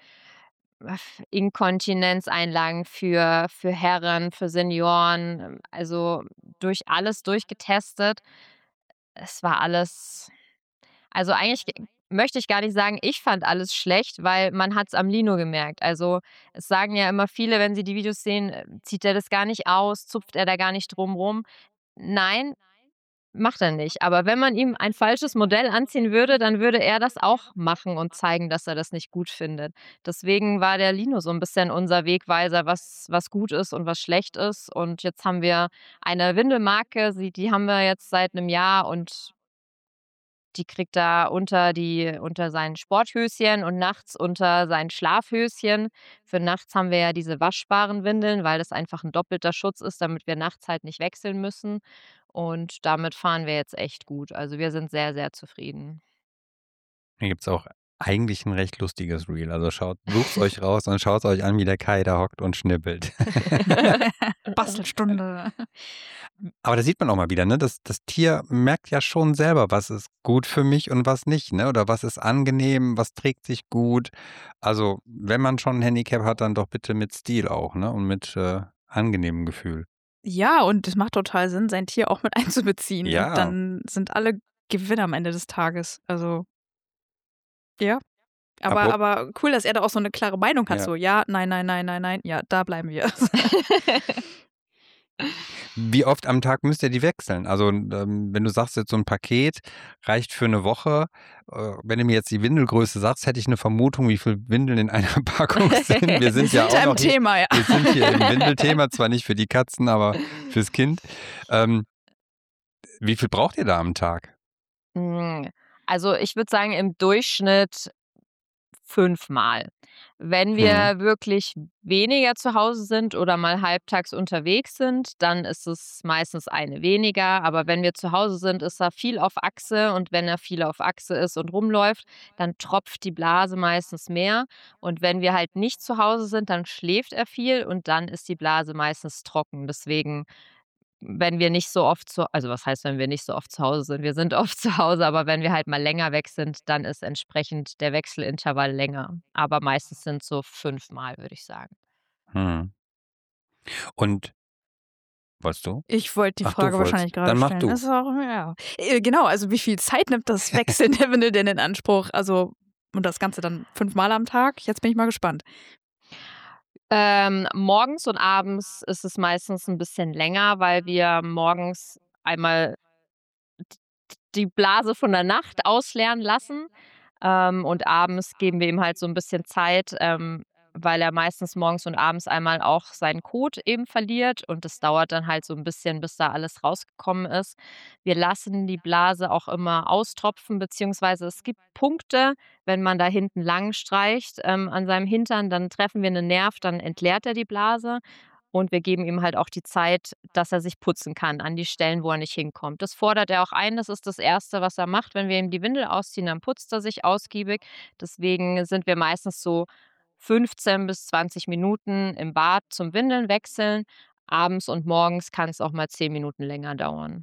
Inkontinenzeinlagen für Herren, für Senioren, also durch alles durchgetestet. Es war alles Also eigentlich möchte ich gar nicht sagen, ich fand alles schlecht, weil man hat es am Lino gemerkt. Also es sagen ja immer viele, wenn sie die Videos sehen, zieht er das gar nicht aus, zupft er da gar nicht drum rum. Nein, macht er nicht. Aber wenn man ihm ein falsches Modell anziehen würde, dann würde er das auch machen und zeigen, dass er das nicht gut findet. Deswegen war der Lino so ein bisschen unser Wegweiser, was gut ist und was schlecht ist. Und jetzt haben wir eine Windelmarke, die haben wir jetzt seit einem Jahr und die kriegt er unter sein Sporthöschen und nachts unter sein Schlafhöschen. Für nachts haben wir ja diese waschbaren Windeln, weil das einfach ein doppelter Schutz ist, damit wir nachts halt nicht wechseln müssen. Und damit fahren wir jetzt echt gut. Also, wir sind sehr, sehr zufrieden. Hier gibt's auch eigentlich ein recht lustiges Reel. Also sucht's euch raus und schaut euch an, wie der Kai da hockt und schnippelt. Bastelstunde. Aber da sieht man auch mal wieder, ne? Das Tier merkt ja schon selber, was ist gut für mich und was nicht, ne? Oder was ist angenehm, was trägt sich gut. Also, wenn man schon ein Handicap hat, dann doch bitte mit Stil auch, ne? Und mit angenehmem Gefühl. Ja, und es macht total Sinn, sein Tier auch mit einzubeziehen. Ja. Und dann sind alle Gewinner am Ende des Tages. Also, ja. Aber cool, dass er da auch so eine klare Meinung hat. Ja. So, ja, nein, nein, nein, nein, nein, ja, da bleiben wir. Wie oft am Tag müsst ihr die wechseln? Also, wenn du sagst, jetzt so ein Paket reicht für eine Woche, wenn du mir jetzt die Windelgröße sagst, hätte ich eine Vermutung, wie viele Windeln in einer Packung sind. Wir sind ja auch im noch nicht, Thema, ja. wir sind hier im Windelthema, zwar nicht für die Katzen, aber fürs Kind. Wie viel braucht ihr da am Tag? Also, ich würde sagen, im Durchschnitt 5-mal. Wenn wir wirklich weniger zu Hause sind oder mal halbtags unterwegs sind, dann ist es meistens eine weniger. Aber wenn wir zu Hause sind, ist er viel auf Achse und wenn er viel auf Achse ist und rumläuft, dann tropft die Blase meistens mehr. Und wenn wir halt nicht zu Hause sind, dann schläft er viel und dann ist die Blase meistens trocken. Deswegen, wenn wir nicht so oft also was heißt, wenn wir nicht so oft zu Hause sind? Wir sind oft zu Hause, aber wenn wir halt mal länger weg sind, dann ist entsprechend der Wechselintervall länger. Aber meistens sind so 5-mal, würde ich sagen. Hm. Und wolltest du? Ich wollte die Ach, du Frage wolltest. wahrscheinlich gerade Dann mach stellen. du. Das ist auch, ja. Genau, also wie viel Zeit nimmt das Wechseln der Windel denn in Anspruch? Also, und das Ganze dann 5-mal am Tag? Jetzt bin ich mal gespannt. Morgens und abends ist es meistens ein bisschen länger, weil wir morgens einmal die Blase von der Nacht ausleeren lassen. Und abends geben wir ihm halt so ein bisschen Zeit, weil er meistens morgens und abends einmal auch seinen Kot eben verliert und es dauert dann halt so ein bisschen, bis da alles rausgekommen ist. Wir lassen die Blase auch immer austropfen, beziehungsweise es gibt Punkte, wenn man da hinten lang streicht, an seinem Hintern, dann treffen wir 'nen Nerv, dann entleert er die Blase. Und wir geben ihm halt auch die Zeit, dass er sich putzen kann an die Stellen, wo er nicht hinkommt. Das fordert er auch ein. Das ist das Erste, was er macht. Wenn wir ihm die Windel ausziehen, dann putzt er sich ausgiebig. Deswegen sind wir meistens so 15 bis 20 Minuten im Bad zum Windeln wechseln. Abends und morgens kann es auch mal 10 Minuten länger dauern.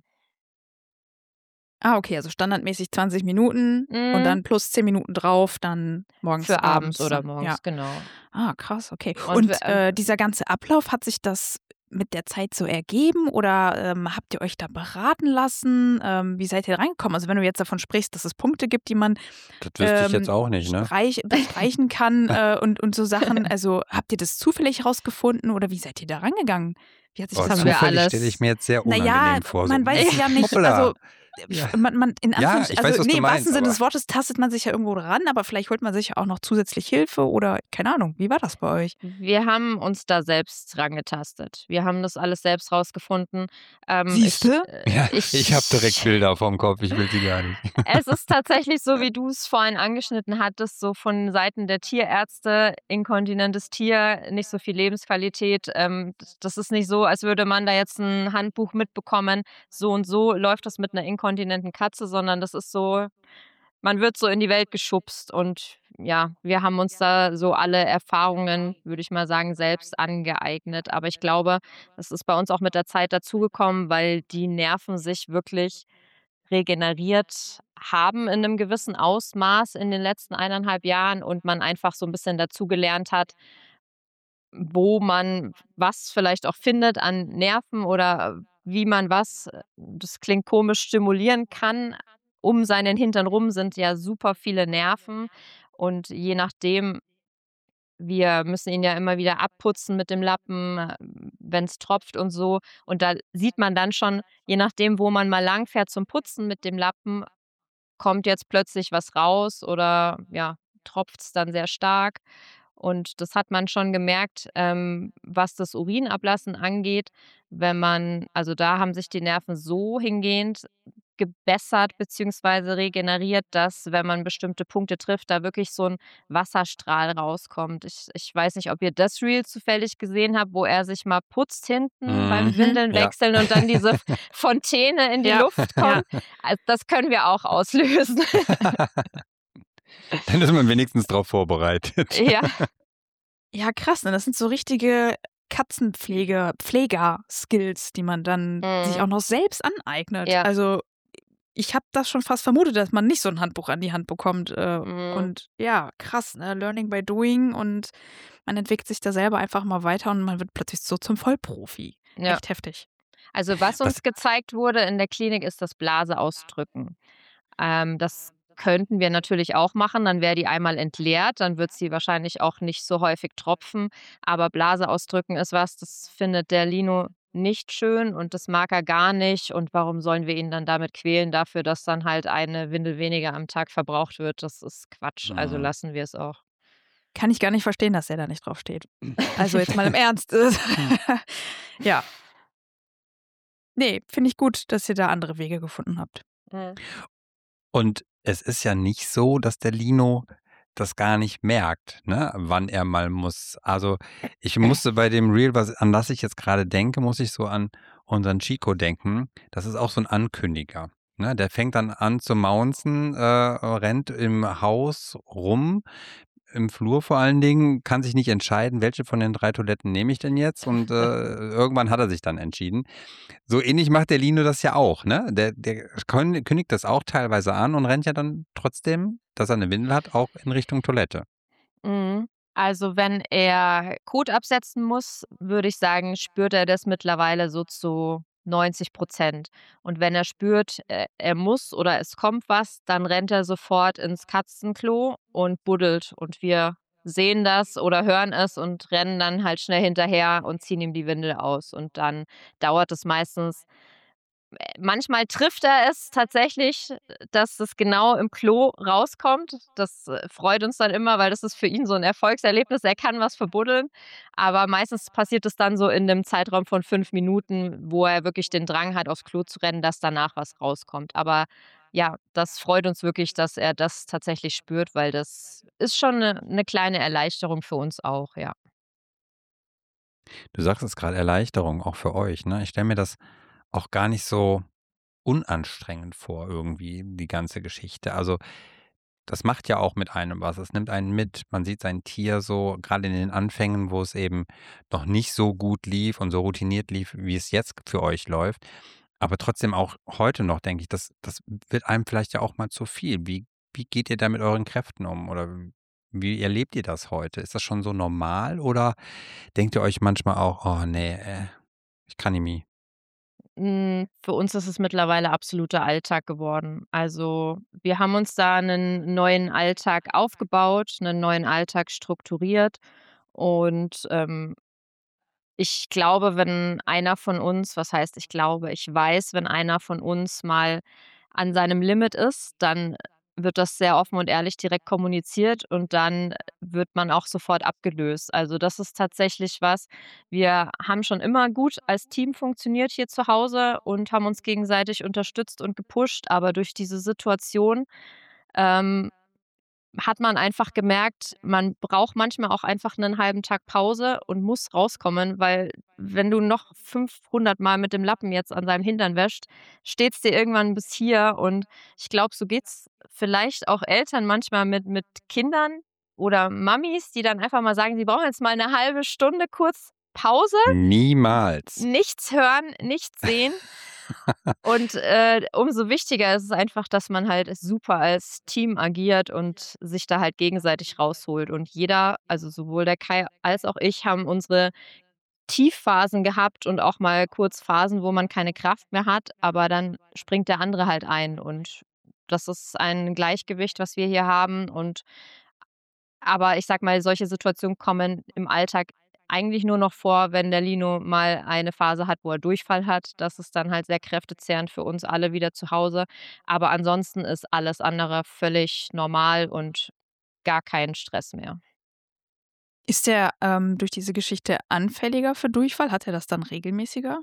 Ah, okay, also standardmäßig 20 Minuten und dann plus 10 Minuten drauf, dann morgens, Für abends oder dann, morgens, ja. genau. Ah, krass, okay. Und Und dieser ganze Ablauf, hat sich das mit der Zeit so ergeben oder habt ihr euch da beraten lassen? Wie seid ihr reingekommen? Also wenn du jetzt davon sprichst, dass es Punkte gibt, die man Das wüsste ich jetzt auch nicht, ne? bestreichen kann und so Sachen. Also habt ihr das zufällig rausgefunden oder wie seid ihr da rangegangen? Wie hat sich Oh, das haben wir zufällig alles- stelle ich mir jetzt sehr unangenehm Naja, vor. man weiß ja nicht, Hoppla. also Ja. man in Ja, ich Anführungsstrichen, weiß, also was du im meinst, wahrsten Sinne aber- des Wortes tastet man sich ja irgendwo ran, aber vielleicht holt man sich ja auch noch zusätzlich Hilfe oder keine Ahnung. Wie war das bei euch? Wir haben uns da selbst rangetastet. Wir haben das alles selbst rausgefunden. Siehste? Ja, ich habe direkt Bilder vom Kopf, ich will sie gar nicht. Es ist tatsächlich so, wie du es vorhin angeschnitten hattest, so von Seiten der Tierärzte, inkontinentes Tier, nicht so viel Lebensqualität. Das ist nicht so, als würde man da jetzt ein Handbuch mitbekommen, so und so läuft das mit einer inkontinenten Katze, sondern das ist so, man wird so in die Welt geschubst und ja, wir haben uns da so alle Erfahrungen, würde ich mal sagen, selbst angeeignet. Aber ich glaube, das ist bei uns auch mit der Zeit dazugekommen, weil die Nerven sich wirklich regeneriert haben in einem gewissen Ausmaß in den letzten 1,5 Jahren und man einfach so ein bisschen dazugelernt hat, wo man was vielleicht auch findet an Nerven oder wie man was, das klingt komisch, stimulieren kann, um seinen Hintern rum sind ja super viele Nerven und je nachdem, wir müssen ihn ja immer wieder abputzen mit dem Lappen, wenn es tropft und so. Und da sieht man dann schon, je nachdem, wo man mal langfährt zum Putzen mit dem Lappen, kommt jetzt plötzlich was raus oder ja, tropft's dann sehr stark. Und das hat man schon gemerkt, was das Urinablassen angeht, wenn man also da haben sich die Nerven so hingehend gebessert beziehungsweise regeneriert, dass, wenn man bestimmte Punkte trifft, da wirklich so 'n Wasserstrahl rauskommt. Ich weiß nicht, ob ihr das Reel zufällig gesehen habt, wo er sich mal putzt hinten beim Mhm. Windeln Ja. wechseln und dann diese Fontäne in die Ja, Luft ja. kommt. Also, das können wir auch auslösen. Dann ist man wenigstens drauf vorbereitet. Ja. Ja, krass, ne? Das sind so richtige Pfleger-Skills, die man dann sich auch Mhm. noch selbst aneignet. Ja. Also, ich habe das schon fast vermutet, dass man nicht so ein Handbuch an die Hand bekommt. Mhm. Und ja, krass, ne? Learning by doing und man entwickelt sich da selber einfach mal weiter und man wird plötzlich so zum Vollprofi. Ja. Echt heftig. Also, was Das uns gezeigt wurde in der Klinik, ist das Blaseausdrücken. Das könnten wir natürlich auch machen, dann wäre die einmal entleert, dann wird sie wahrscheinlich auch nicht so häufig tropfen. Aber Blase ausdrücken ist was, das findet der Lino nicht schön und das mag er gar nicht. Und warum sollen wir ihn dann damit quälen dafür, dass dann halt eine Windel weniger am Tag verbraucht wird? Das ist Quatsch, also Mhm. lassen wir es auch. Kann ich gar nicht verstehen, dass er da nicht drauf steht. Also, jetzt mal im Ernst. Ja. Ne, finde ich gut, dass ihr da andere Wege gefunden habt. Mhm. Und es ist ja nicht so, dass der Lino das gar nicht merkt, ne, wann er mal muss. Also, ich musste bei dem Reel, an das ich jetzt gerade denke, muss ich so an unseren Chico denken. Das ist auch so ein Ankündiger, ne? Der fängt dann an zu maunzen, rennt im Haus rum, im Flur vor allen Dingen, kann sich nicht entscheiden, welche von den 3 Toiletten nehme ich denn jetzt? Und, irgendwann hat er sich dann entschieden. So ähnlich macht der Lino das ja auch, ne? Der kündigt das auch teilweise an und rennt ja dann trotzdem, dass er eine Windel hat, auch in Richtung Toilette. Mhm. Also, wenn er Kot absetzen muss, würde ich sagen, spürt er das mittlerweile so zu 90%. Und wenn er spürt, er muss oder es kommt was, dann rennt er sofort ins Katzenklo und buddelt. Und wir sehen das oder hören es und rennen dann halt schnell hinterher und ziehen ihm die Windel aus. Und dann dauert es meistens manchmal trifft er es tatsächlich, dass es genau im Klo rauskommt. Das, freut uns dann immer, weil das ist für ihn so 'n Erfolgserlebnis. Er kann was verbuddeln, aber meistens passiert es dann so in 'nem Zeitraum von 5 Minuten, wo er wirklich den Drang hat, aufs Klo zu rennen, dass danach was rauskommt. Aber ja, das freut uns wirklich, dass er das tatsächlich spürt, weil das ist schon 'ne kleine Erleichterung für uns auch, ja. Du sagst es gerade, Erleichterung auch für euch, ne? Ich stelle mir das auch gar nicht so unanstrengend vor irgendwie, die ganze Geschichte. Also, das macht ja auch mit einem was. Es nimmt einen mit. Man sieht sein Tier so, gerade in den Anfängen, wo es eben noch nicht so gut lief und so routiniert lief, wie es jetzt für euch läuft. Aber trotzdem auch heute noch, denke ich, das wird einem vielleicht ja auch mal zu viel. Wie geht ihr da mit euren Kräften um? Oder wie erlebt ihr das heute? Ist das schon so normal oder denkt ihr euch manchmal auch: „Oh ne, ich kann nicht mehr?“ Für uns ist es mittlerweile absoluter Alltag geworden. Also, wir haben uns da einen neuen Alltag aufgebaut, einen neuen Alltag strukturiert und, ich glaube, wenn einer von uns was heißt ich glaube, ich weiß, wenn einer von uns mal an seinem Limit ist, dann wird das sehr offen und ehrlich direkt kommuniziert und dann wird man auch sofort abgelöst. Also, das ist tatsächlich was wir haben schon immer gut als Team funktioniert hier zu Hause und haben uns gegenseitig unterstützt und gepusht, aber durch diese Situation, ähm hat man einfach gemerkt, man braucht manchmal auch einfach 'nen halben Tag Pause und muss rauskommen, weil wenn du noch 500 Mal mit dem Lappen jetzt an seinem Hintern wäscht, steht's dir irgendwann bis hier und ich glaube, so geht's vielleicht auch Eltern manchmal mit Kindern oder Mamis, die dann einfach mal sagen, sie brauchen jetzt mal 'ne halbe Stunde kurz Pause, Niemals. nichts hören, nichts sehen. Und, umso wichtiger ist es einfach, dass man halt super als Team agiert und sich da halt gegenseitig rausholt. Und jeder, also sowohl der Kai als auch ich, haben unsere Tiefphasen gehabt und auch mal kurz Phasen, wo man keine Kraft mehr hat, aber dann springt der andere halt ein und Das ist ein Gleichgewicht, was wir hier haben aber ich sage mal, solche Situationen kommen im Alltag eigentlich nur noch vor, wenn der Lino mal eine Phase hat, wo er Durchfall hat. Das ist dann halt sehr kräftezehrend für uns alle wieder zu Hause. Aber ansonsten ist alles andere völlig normal und gar kein Stress mehr. Ist der durch diese Geschichte anfälliger für Durchfall? Hat er das dann regelmäßiger?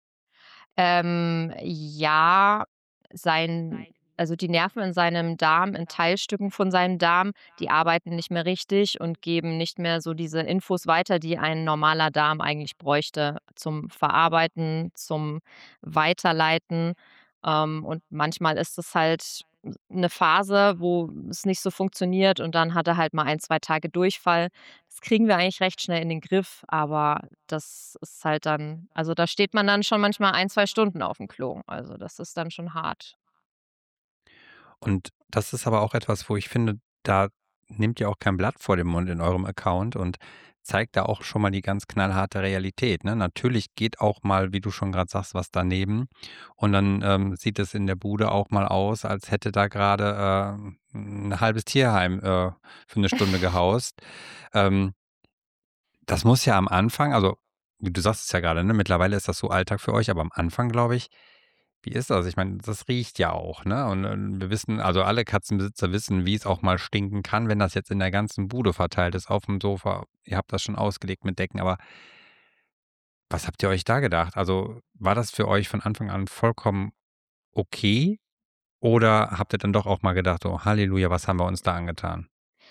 Ja, also die Nerven in seinem Darm, in Teilstücken von seinem Darm, die arbeiten nicht mehr richtig und geben nicht mehr so diese Infos weiter, die ein normaler Darm eigentlich bräuchte zum Verarbeiten, zum Weiterleiten. Und manchmal ist es halt eine Phase, wo es nicht so funktioniert und dann hat er halt mal 1, 2 Tage Durchfall. Das kriegen wir eigentlich recht schnell in den Griff, aber das ist halt dann also, da steht man dann schon manchmal 1, 2 Stunden auf dem Klo. Also, das ist dann schon hart. Und das ist aber auch etwas, wo ich finde, da nehmt ihr auch kein Blatt vor den Mund in eurem Account und zeigt da auch schon mal die ganz knallharte Realität, ne? Natürlich geht auch mal, wie du schon gerade sagst, was daneben und dann, sieht es in der Bude auch mal aus, als hätte da gerade 'n halbes Tierheim, für eine Stunde gehaust. Ähm, Das muss ja am Anfang also, du sagst es ja gerade, ne, mittlerweile ist das so Alltag für euch, aber am Anfang, glaube ich wie ist das? Ich meine, das riecht ja auch, ne? Und, wir wissen also, alle Katzenbesitzer wissen, wie es auch mal stinken kann, wenn das jetzt in der ganzen Bude verteilt ist auf dem Sofa. Ihr habt das schon ausgelegt mit Decken, aber was habt ihr euch da gedacht? Also, war das für euch von Anfang an vollkommen okay oder habt ihr dann doch auch mal gedacht: „Oh, Halleluja, was haben wir uns da angetan?“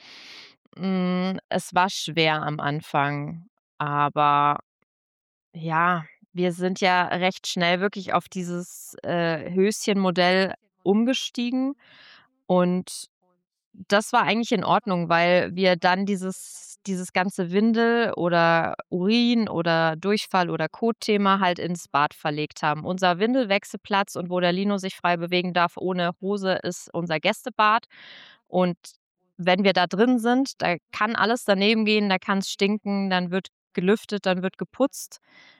Es war schwer am Anfang, aber ja, wir sind ja recht schnell wirklich auf dieses, Höschenmodell umgestiegen und das war eigentlich in Ordnung, weil wir dann dieses ganze Windel oder Urin oder Durchfall oder Kotthema halt ins Bad verlegt haben. Unser Windelwechselplatz und wo der Lino sich frei bewegen darf ohne Hose, ist unser Gästebad. Und wenn wir da drin sind, da kann alles daneben gehen, da kann's stinken, dann wird gelüftet, dann wird geputzt.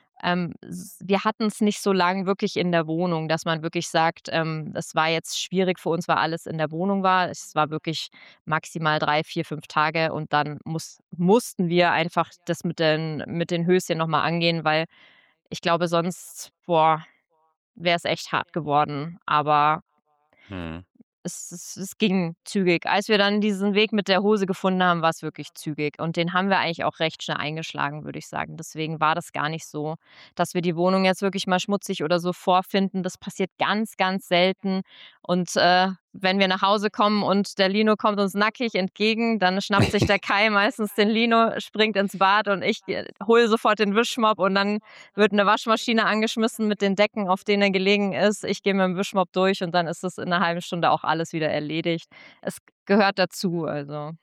Wir hatten es nicht so lang wirklich in der Wohnung, dass man wirklich sagt, es war jetzt schwierig für uns, weil alles in der Wohnung war. Es war wirklich maximal 3, 4, 5 Tage und dann mussten wir einfach das mit den Höschen noch mal angehen, weil ich glaube, sonst, boah, wäre es echt hart geworden. Aber Mhm. es ging zügig. Als wir dann diesen Weg mit der Hose gefunden haben, war's wirklich zügig und den haben wir eigentlich auch recht schnell eingeschlagen, würde ich sagen. Deswegen war das gar nicht so, dass wir die Wohnung jetzt wirklich mal schmutzig oder so vorfinden. Das passiert ganz, ganz selten und, wenn wir nach Hause kommen und der Lino kommt uns nackig entgegen, dann schnappt sich der Kai meistens den Lino, springt ins Bad und ich, hole sofort den Wischmopp und dann wird 'ne Waschmaschine angeschmissen mit den Decken, auf denen er gelegen ist. Ich gehe mit dem Wischmopp durch und dann ist es in 'ner halben Stunde auch alles wieder erledigt. Es gehört dazu, also.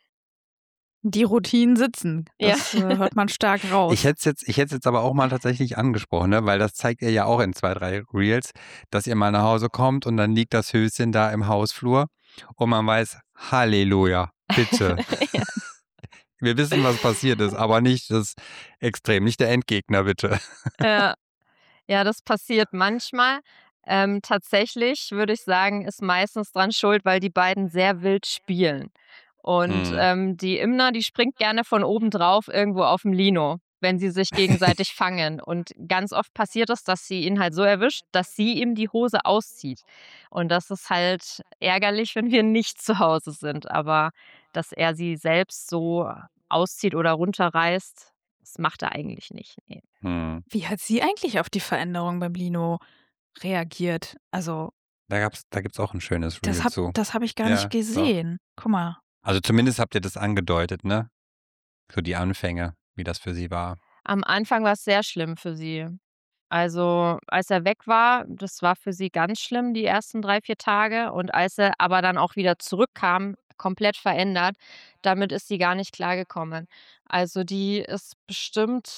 Die Routinen sitzen. Ja. Das, hört man stark raus. Ich hätte es jetzt aber auch mal tatsächlich angesprochen, ne, weil das zeigt ihr ja auch in 2 3 Reels, dass ihr mal nach Hause kommt und dann liegt das Höschen da im Hausflur und man weiß: „Halleluja, bitte.“ Ja. Wir wissen, was passiert ist, aber nicht das Extrem, nicht der Endgegner, bitte. Ja. Ja, das passiert manchmal. Tatsächlich würde ich sagen, ist meistens dran schuld, weil die beiden sehr wild spielen. Und, Mhm. die Imna, die springt gerne von oben drauf irgendwo auf aufm Lino, wenn sie sich gegenseitig fangen. Und ganz oft passiert es, dass sie ihn halt so erwischt, dass sie ihm die Hose auszieht. Und das ist halt ärgerlich, wenn wir nicht zu Hause sind. Aber dass er sie selbst so auszieht oder runterreißt, das macht er eigentlich nicht, ne. Mhm. Wie hat sie eigentlich auf die Veränderung beim Lino reagiert? Also, Da gibt's auch 'n schönes Reel zu. das habe ich gar nicht Ja, doch. gesehen. Guck mal. Also, zumindest habt ihr das angedeutet, ne? So die Anfänge, wie das für sie war. Am Anfang war's sehr schlimm für sie. Also, als er weg war, das war für sie ganz schlimm, die ersten 3, 4 Tage. Und als er aber dann auch wieder zurückkam, komplett verändert, damit ist sie gar nicht klargekommen. Also, die ist bestimmt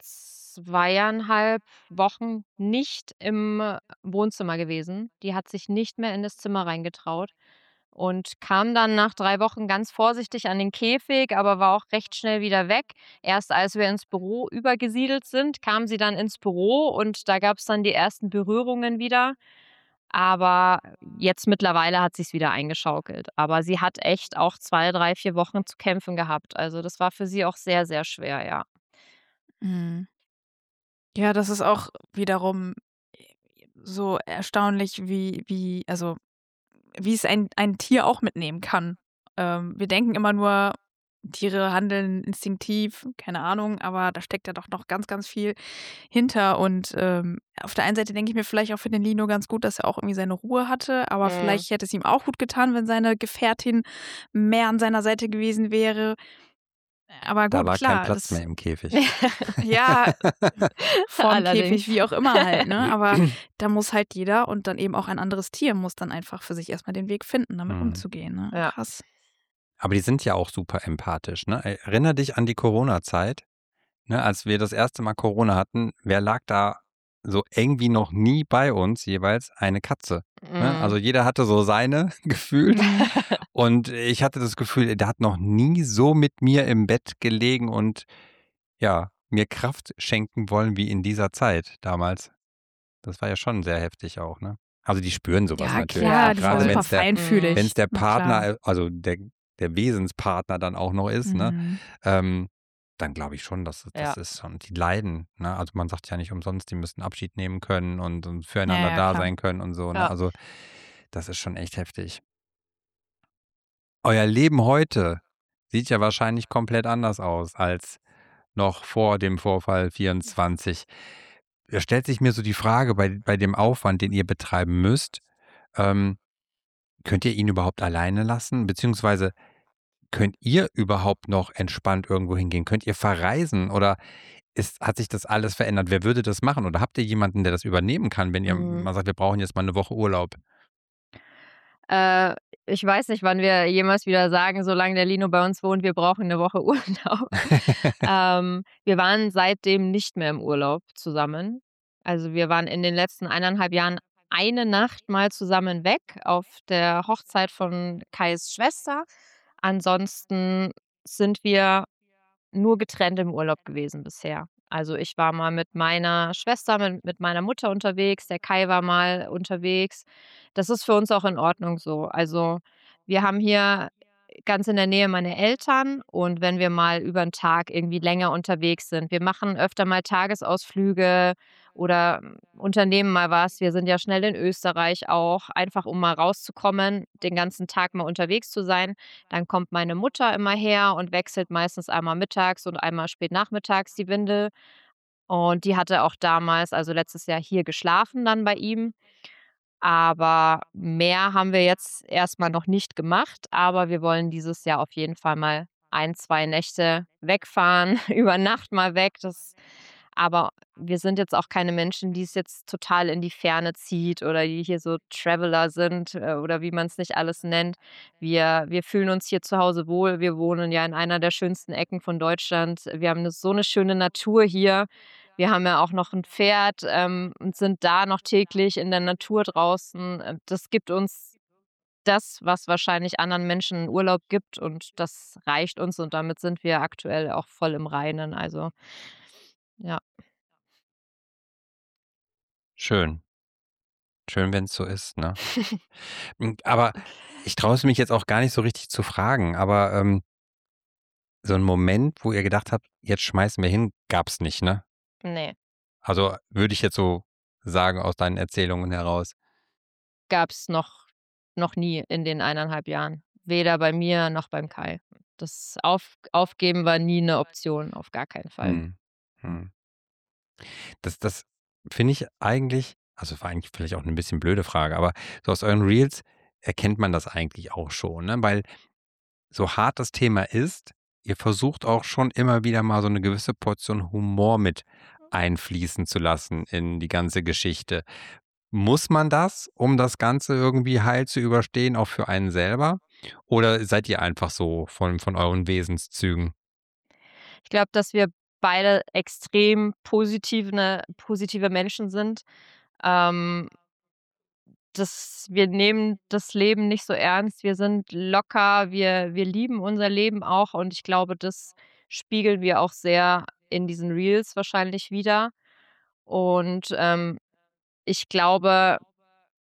2,5 Wochen nicht im Wohnzimmer gewesen. Die hat sich nicht mehr in das Zimmer reingetraut und kam dann nach 3 Wochen ganz vorsichtig an den Käfig, aber war auch recht schnell wieder weg. Erst als wir ins Büro übergesiedelt sind, kam sie dann ins Büro und da gab's dann die ersten Berührungen wieder. Aber jetzt mittlerweile hat sie's wieder eingeschaukelt. Aber sie hat echt auch 2, 3, 4 Wochen zu kämpfen gehabt. Also, das war für sie auch sehr, sehr schwer, ja. Mhm. Ja, das ist auch wiederum so erstaunlich, wie es ein Tier auch mitnehmen kann. Wir denken immer nur, Tiere handeln instinktiv, keine Ahnung, aber da steckt ja doch noch ganz, ganz viel hinter. Und auf der einen Seite denke ich mir vielleicht auch für den Lino ganz gut, dass er auch irgendwie seine Ruhe hatte, aber Mhm. vielleicht hätte es ihm auch gut getan, wenn seine Gefährtin mehr an seiner Seite gewesen wäre. Aber Da gut, war kein klar, Platz mehr im Käfig. ja, vorm Allerdings. Käfig, wie auch immer halt, ne? Aber da muss halt jeder und dann eben auch ein anderes Tier muss dann einfach für sich erstmal den Weg finden, damit Mhm. umzugehen, ne? Ja. Krass. Aber die sind ja auch super empathisch, ne? Erinner dich an die Corona-Zeit, ne, als wir das erste Mal Corona hatten. Wer lag da so eng wie noch nie bei uns jeweils? Eine Katze, ne? Also, Mhm. jeder hatte so seine gefühlt Mhm. und ich hatte das Gefühl, der hat noch nie so mit mir im Bett gelegen und, ja, mir Kraft schenken wollen wie in dieser Zeit damals. Das war ja schon sehr heftig auch, ne? Also, die spüren sowas Ja, natürlich, klar, ne? die sind Grade voll. super wenn's der feinfühlig. der Na klar. Partner, also der Wesenspartner dann auch noch ist, ne? Mhm. Dann glaube ich schon, das Ja. ist schon, die leiden, ne? Also, man sagt ja nicht umsonst, die müssen Abschied nehmen können und Ja, füreinander ja, da klar. sein können und so, ne? Ja. Also, das ist schon echt heftig. Euer Leben heute sieht ja wahrscheinlich komplett anders aus als noch vor dem Vorfall 24. Da stellt sich mir so die Frage bei dem Aufwand, den ihr betreiben müsst, ähm, könnt ihr ihn überhaupt alleine lassen? Beziehungsweise könnt ihr überhaupt noch entspannt irgendwo hingehen? Könnt ihr verreisen oder hat sich das alles verändert? Wer würde das machen? Oder habt ihr jemanden, der das übernehmen kann, wenn ihr Mhm. mal sagt: „Wir brauchen jetzt mal 'ne Woche Urlaub?“ Äh, Ich weiß nicht, wann wir jemals wieder sagen, solange der Lino bei uns wohnt, wir brauchen 'ne Woche Urlaub. Wir waren seitdem nicht mehr im Urlaub zusammen. Also, wir waren in den letzten 1,5 Jahren eine Nacht mal zusammen weg auf der Hochzeit von Kais Schwester. Ansonsten sind wir nur getrennt im Urlaub gewesen bisher. Also, ich war mal mit meiner Schwester, mit meiner Mutter unterwegs, der Kai war mal unterwegs. Das ist für uns auch in Ordnung so. Also, wir haben hier ganz in der Nähe meine Eltern und wenn wir mal über 'n Tag irgendwie länger unterwegs sind, wir machen öfter mal Tagesausflüge oder unternehmen mal was. Wir sind ja schnell in Österreich auch, einfach um mal rauszukommen, den ganzen Tag mal unterwegs zu sein. Dann kommt meine Mutter immer her und wechselt meistens einmal mittags und einmal spät nachmittags die Windel. Und die hatte auch damals, also letztes Jahr, hier geschlafen dann bei ihm. Aber mehr haben wir jetzt erst mal noch nicht gemacht, aber wir wollen dieses Jahr auf jeden Fall mal 1, 2 Nächte wegfahren, über Nacht mal weg. Aber wir sind jetzt auch keine Menschen, die es jetzt total in die Ferne zieht oder die hier so Traveler sind, oder wie man's nicht alles nennt. Wir fühlen uns hier zu Hause wohl. Wir wohnen ja in einer der schönsten Ecken von Deutschland. Wir haben 'ne so 'ne schöne Natur hier. Wir haben ja auch noch 'n Pferd, und sind da noch täglich in der Natur draußen. Das gibt uns das, was wahrscheinlich anderen Menschen Urlaub gibt und das reicht uns und damit sind wir aktuell auch voll im Reinen. Also, ja. Schön. Schön, wenn's so ist, ne? Aber ich traue es mich jetzt auch gar nicht so richtig zu fragen, aber, so 'n Moment, wo ihr gedacht habt: „Jetzt schmeißen wir hin“, gab's nicht, ne? Ne, Also, würde ich jetzt so sagen aus deinen Erzählungen heraus. gab's noch nie in den 1,5 Jahren. Weder bei mir noch beim Kai. Das Aufgeben war nie 'ne Option, auf gar keinen Fall. Mhm. Mhm. Das finde ich eigentlich, also, war eigentlich vielleicht auch 'ne bisschen blöde Frage, aber so aus euren Reels erkennt man das eigentlich auch schon, ne? Weil so hart das Thema ist, ihr versucht auch schon immer wieder mal so 'ne gewisse Portion Humor mit einfließen zu lassen in die ganze Geschichte. Muss man das, um das Ganze irgendwie heil zu überstehen, auch für einen selber? Oder seid ihr einfach so von euren Wesenszügen? Ich glaube, dass wir beide extrem positive Menschen sind. Ähm, wir nehmen das Leben nicht so ernst. Wir sind locker, wir lieben unser Leben auch und ich glaube, das spiegeln wir auch sehr in diesen Reels wahrscheinlich wider. Und, ich glaube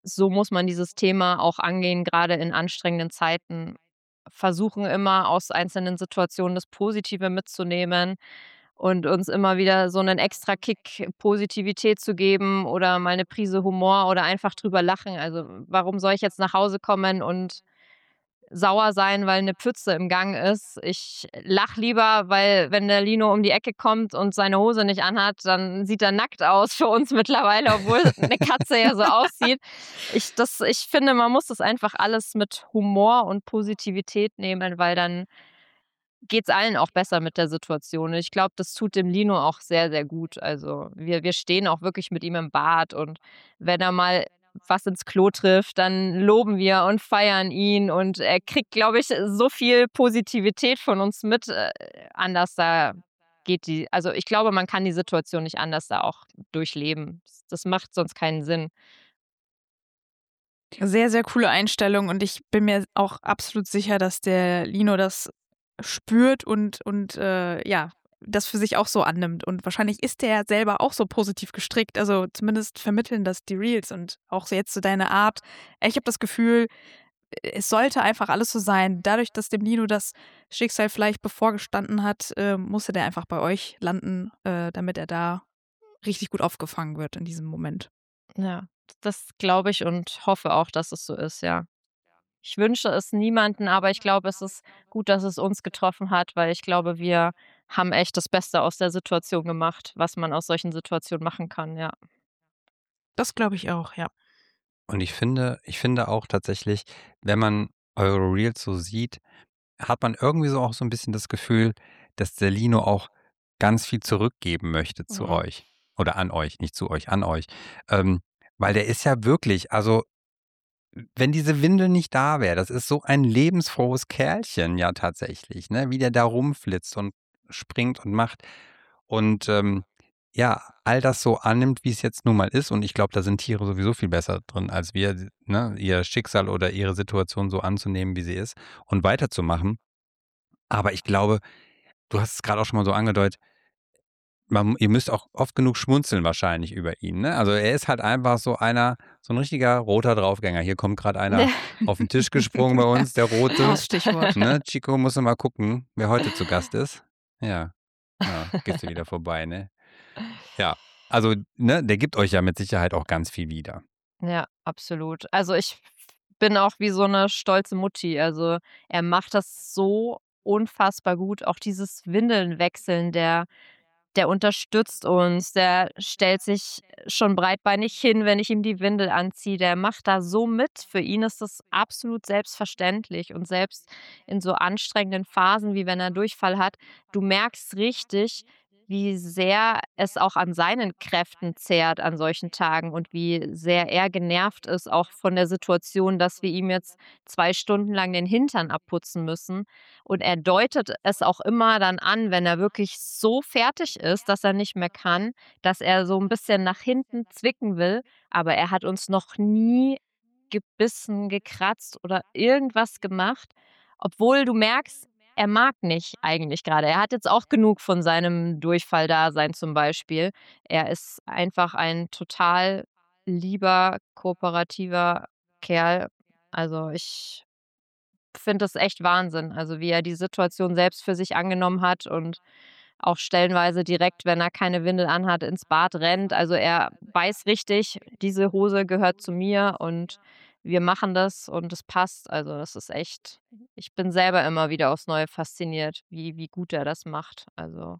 so muss man dieses Thema auch angehen, gerade in anstrengenden Zeiten. Versuchen immer aus einzelnen Situationen das Positive mitzunehmen und uns immer wieder so einen extra Kick Positivität zu geben oder mal eine Prise Humor oder einfach drüber lachen. Also, warum soll ich jetzt nach Hause kommen und sauer sein, weil eine Pfütze im Gang ist? Ich lache lieber, weil wenn der Lino um die Ecke kommt und seine Hose nicht anhat, dann sieht er nackt aus für uns mittlerweile, obwohl eine Katze ja so aussieht. Ich finde, man muss das einfach alles mit Humor und Positivität nehmen, weil dann geht's allen auch besser mit der Situation. Und ich glaube, das tut dem Lino auch sehr, sehr gut. Also, wir stehen auch wirklich mit ihm im Bad und wenn er mal was ins Klo trifft, dann loben wir und feiern ihn und er kriegt, glaube ich, so viel Positivität von uns mit, anders da geht die also, ich glaube, man kann die Situation nicht anders da auch durchleben. Das macht sonst keinen Sinn. Sehr, sehr coole Einstellung und ich bin mir auch absolut sicher, dass der Lino das spürt und ja, das für sich auch so annimmt. Und wahrscheinlich ist der selber auch so positiv gestrickt. Also zumindest vermitteln das die Reels und auch so jetzt so deine Art. Ich habe das Gefühl, es sollte einfach alles so sein. Dadurch, dass dem Lino das Schicksal vielleicht bevorgestanden hat, musste der einfach bei euch landen, damit er da richtig gut aufgefangen wird in diesem Moment. Ja, das glaube ich und hoffe auch, dass es so ist, ja. Ich wünsche es niemanden, aber ich glaube, es ist gut, dass es uns getroffen hat, weil ich glaube, wir haben echt das Beste aus der Situation gemacht, was man aus solchen Situationen machen kann, ja. Das glaube ich auch, ja. Und ich finde auch tatsächlich, wenn man eure Reels so sieht, hat man irgendwie so auch so ein bisschen das Gefühl, dass der Lino auch ganz viel zurückgeben möchte zu Mhm. euch oder an euch, nicht zu euch, an euch. Ähm, weil der ist ja wirklich, also, wenn diese Windel nicht da wäre, das ist so ein lebensfrohes Kerlchen ja tatsächlich, ne, wie der da rumflitzt und springt und macht und, ja, all das so annimmt, wie es jetzt nun mal ist. Und ich glaube, da sind Tiere sowieso viel besser drin als wir, ne, ihr Schicksal oder ihre Situation so anzunehmen, wie sie ist und weiterzumachen. Aber ich glaube, du hast es gerade auch schon mal so angedeutet, ihr müsst auch oft genug schmunzeln wahrscheinlich über ihn, ne? Also, er ist halt einfach so ein richtiger roter Draufgänger. Hier kommt gerade einer auf den Tisch gesprungen bei uns, der Rote, Gutes Stichwort. ne? Chico, musst du mal gucken, wer heute zu Gast ist. Ja, ja, gehst du wieder vorbei, ne? Ja, also, ne, der gibt euch ja mit Sicherheit auch ganz viel wieder. Ja, absolut. Also, ich bin auch wie so 'ne stolze Mutti. Also, er macht das so unfassbar gut. Auch dieses Windeln wechseln, der unterstützt uns, der stellt sich schon breitbeinig hin, wenn ich ihm die Windel anziehe. Der macht da so mit. Für ihn ist das absolut selbstverständlich und selbst in so anstrengenden Phasen, wie wenn er Durchfall hat, du merkst richtig, wie sehr es auch an seinen Kräften zehrt an solchen Tagen und wie sehr er genervt ist, auch von der Situation, dass wir ihm jetzt 2 Stunden lang den Hintern abputzen müssen. Und er deutet es auch immer dann an, wenn er wirklich so fertig ist, dass er nicht mehr kann, dass er so 'n bisschen nach hinten zwicken will, aber er hat uns noch nie gebissen, gekratzt oder irgendwas gemacht, obwohl du merkst, er mag nicht eigentlich grade. Er hat jetzt auch genug von seinem Durchfalldasein zum Beispiel. Er ist einfach ein total lieber, kooperativer Kerl. Also, ich finde das echt Wahnsinn, also wie er die Situation selbst für sich angenommen hat und auch stellenweise direkt, wenn er keine Windel anhat, ins Bad rennt. Also, er weiß richtig, diese Hose gehört zu mir und wir machen das und es passt. Also, das ist echt ich bin selber immer wieder aufs Neue fasziniert, wie gut er das macht. Also,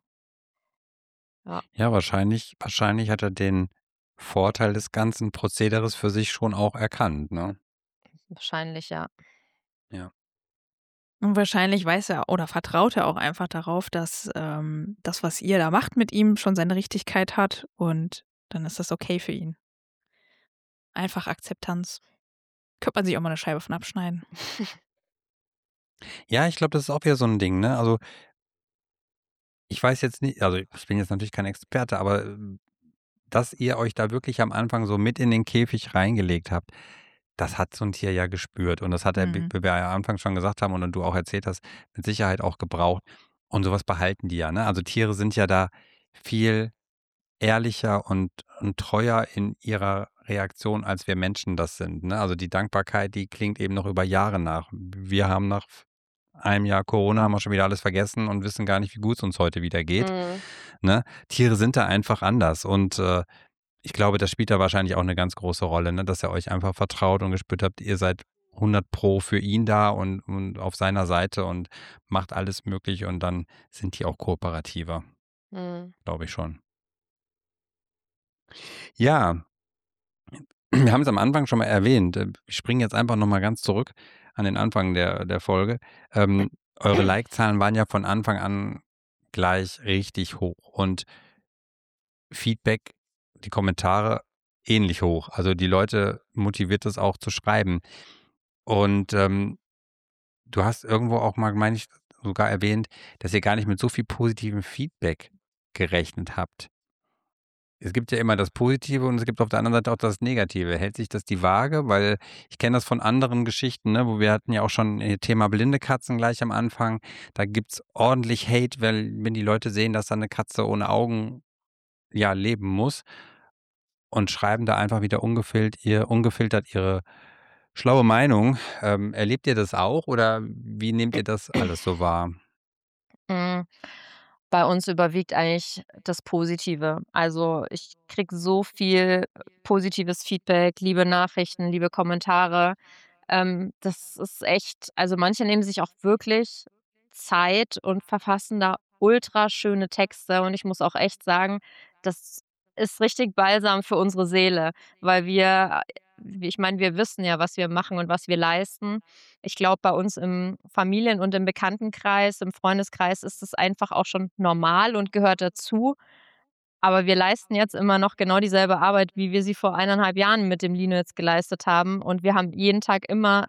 ja, Ja, wahrscheinlich hat er den Vorteil des ganzen Prozederes für sich schon auch erkannt, ne? wahrscheinlich, ja. Ja. Und wahrscheinlich weiß er oder vertraut er auch einfach darauf, dass das, was ihr da macht mit ihm, schon seine Richtigkeit hat und dann ist das okay für ihn. Einfach Akzeptanz. Könnte man sich auch mal eine Scheibe von abschneiden. Ja, ich glaube, das ist auch wieder so ein Ding, ne? Also, ich weiß jetzt nicht, also, ich bin jetzt natürlich kein Experte, aber, dass ihr euch da wirklich am Anfang so mit in den Käfig reingelegt habt, das hat so 'n Tier ja gespürt und das hat er, Mhm. wie wir ja am Anfang schon gesagt haben und du auch erzählt hast, mit Sicherheit auch gebraucht und so was behalten die ja, ne? Also, Tiere sind ja da viel ehrlicher und treuer in ihrer Reaktion, als wir Menschen das sind. Ne? Also die Dankbarkeit, die klingt eben noch über Jahre nach. Wir haben nach einem Jahr Corona haben wir schon wieder alles vergessen und wissen gar nicht, wie gut es uns heute wieder geht. Ne? Tiere sind da einfach anders und ich glaube, das spielt da wahrscheinlich auch eine ganz große Rolle, ne? Dass er euch einfach vertraut und gespürt habt, ihr seid 100% für ihn da und auf seiner Seite und macht alles möglich und dann sind die auch kooperativer, glaube ich schon. Ja, wir haben es am Anfang schon mal erwähnt. Ich springe jetzt einfach nochmal ganz zurück an den Anfang der Folge. Eure Like-Zahlen waren ja von Anfang an gleich richtig hoch und Feedback, die Kommentare ähnlich hoch. Also die Leute motiviert es auch zu schreiben. Und du hast irgendwo auch mal, meine ich, sogar erwähnt, dass ihr gar nicht mit so viel positivem Feedback gerechnet habt. Es gibt ja immer das Positive und es gibt auf der anderen Seite auch das Negative. Hält sich das die Waage? Weil ich kenne das von anderen Geschichten, ne, wo wir hatten ja auch schon Thema blinde Katzen gleich am Anfang. Da gibt es ordentlich Hate, wenn die Leute sehen, dass da eine Katze ohne Augen ja leben muss und schreiben da einfach wieder ungefiltert ihre schlaue Meinung. Erlebt ihr das auch oder wie nehmt ihr das alles so wahr? Mm, Bei uns überwiegt eigentlich das Positive. Also ich kriege so viel positives Feedback, liebe Nachrichten, liebe Kommentare. Das ist echt, also manche nehmen sich auch wirklich Zeit und verfassen da ultra schöne Texte. Und ich muss auch echt sagen, das ist richtig balsam für unsere Seele, weil ich meine, wir wissen ja, was wir machen und was wir leisten. Ich glaube, bei uns im Familien- und im Bekanntenkreis, im Freundeskreis ist es einfach auch schon normal und gehört dazu. Aber wir leisten jetzt immer noch genau dieselbe Arbeit, wie wir sie vor 1,5 Jahren mit dem Lino jetzt geleistet haben. Und wir haben jeden Tag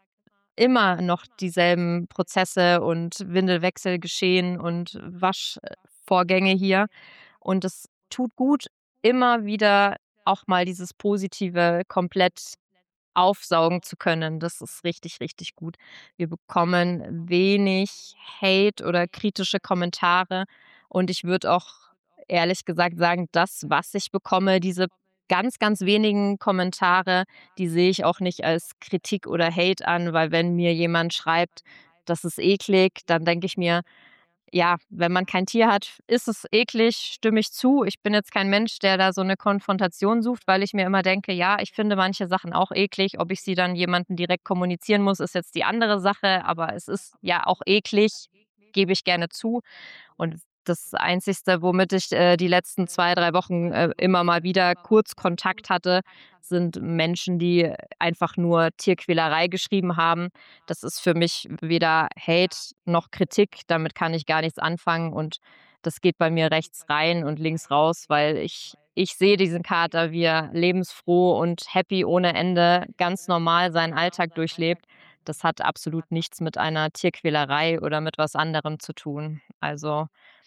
immer noch dieselben Prozesse und Windelwechsel geschehen und Waschvorgänge hier. Und es tut gut, immer wieder auch mal dieses Positive komplett aufsaugen zu können. Das ist richtig, richtig gut. Wir bekommen wenig Hate oder kritische Kommentare und ich würde auch ehrlich gesagt sagen, das, was ich bekomme, diese ganz, ganz wenigen Kommentare, die sehe ich auch nicht als Kritik oder Hate an, weil wenn mir jemand schreibt, das ist eklig, dann denke ich mir, ja, wenn man kein Tier hat, ist es eklig, stimme ich zu. Ich bin jetzt kein Mensch, der da so eine Konfrontation sucht, weil ich mir immer denke, ja, ich finde manche Sachen auch eklig. Ob ich sie dann jemandem direkt kommunizieren muss, ist jetzt die andere Sache, aber es ist ja auch eklig, gebe ich gerne zu. Und das Einzigste, womit ich die letzten 2, 3 Wochen immer mal wieder kurz Kontakt hatte, sind Menschen, die einfach nur Tierquälerei geschrieben haben. Das ist für mich weder Hate noch Kritik. Damit kann ich gar nichts anfangen und das geht bei mir rechts rein und links raus, weil ich sehe diesen Kater, wie er lebensfroh und happy ohne Ende ganz normal seinen Alltag durchlebt. Das hat absolut nichts mit einer Tierquälerei oder mit was anderem zu tun. Also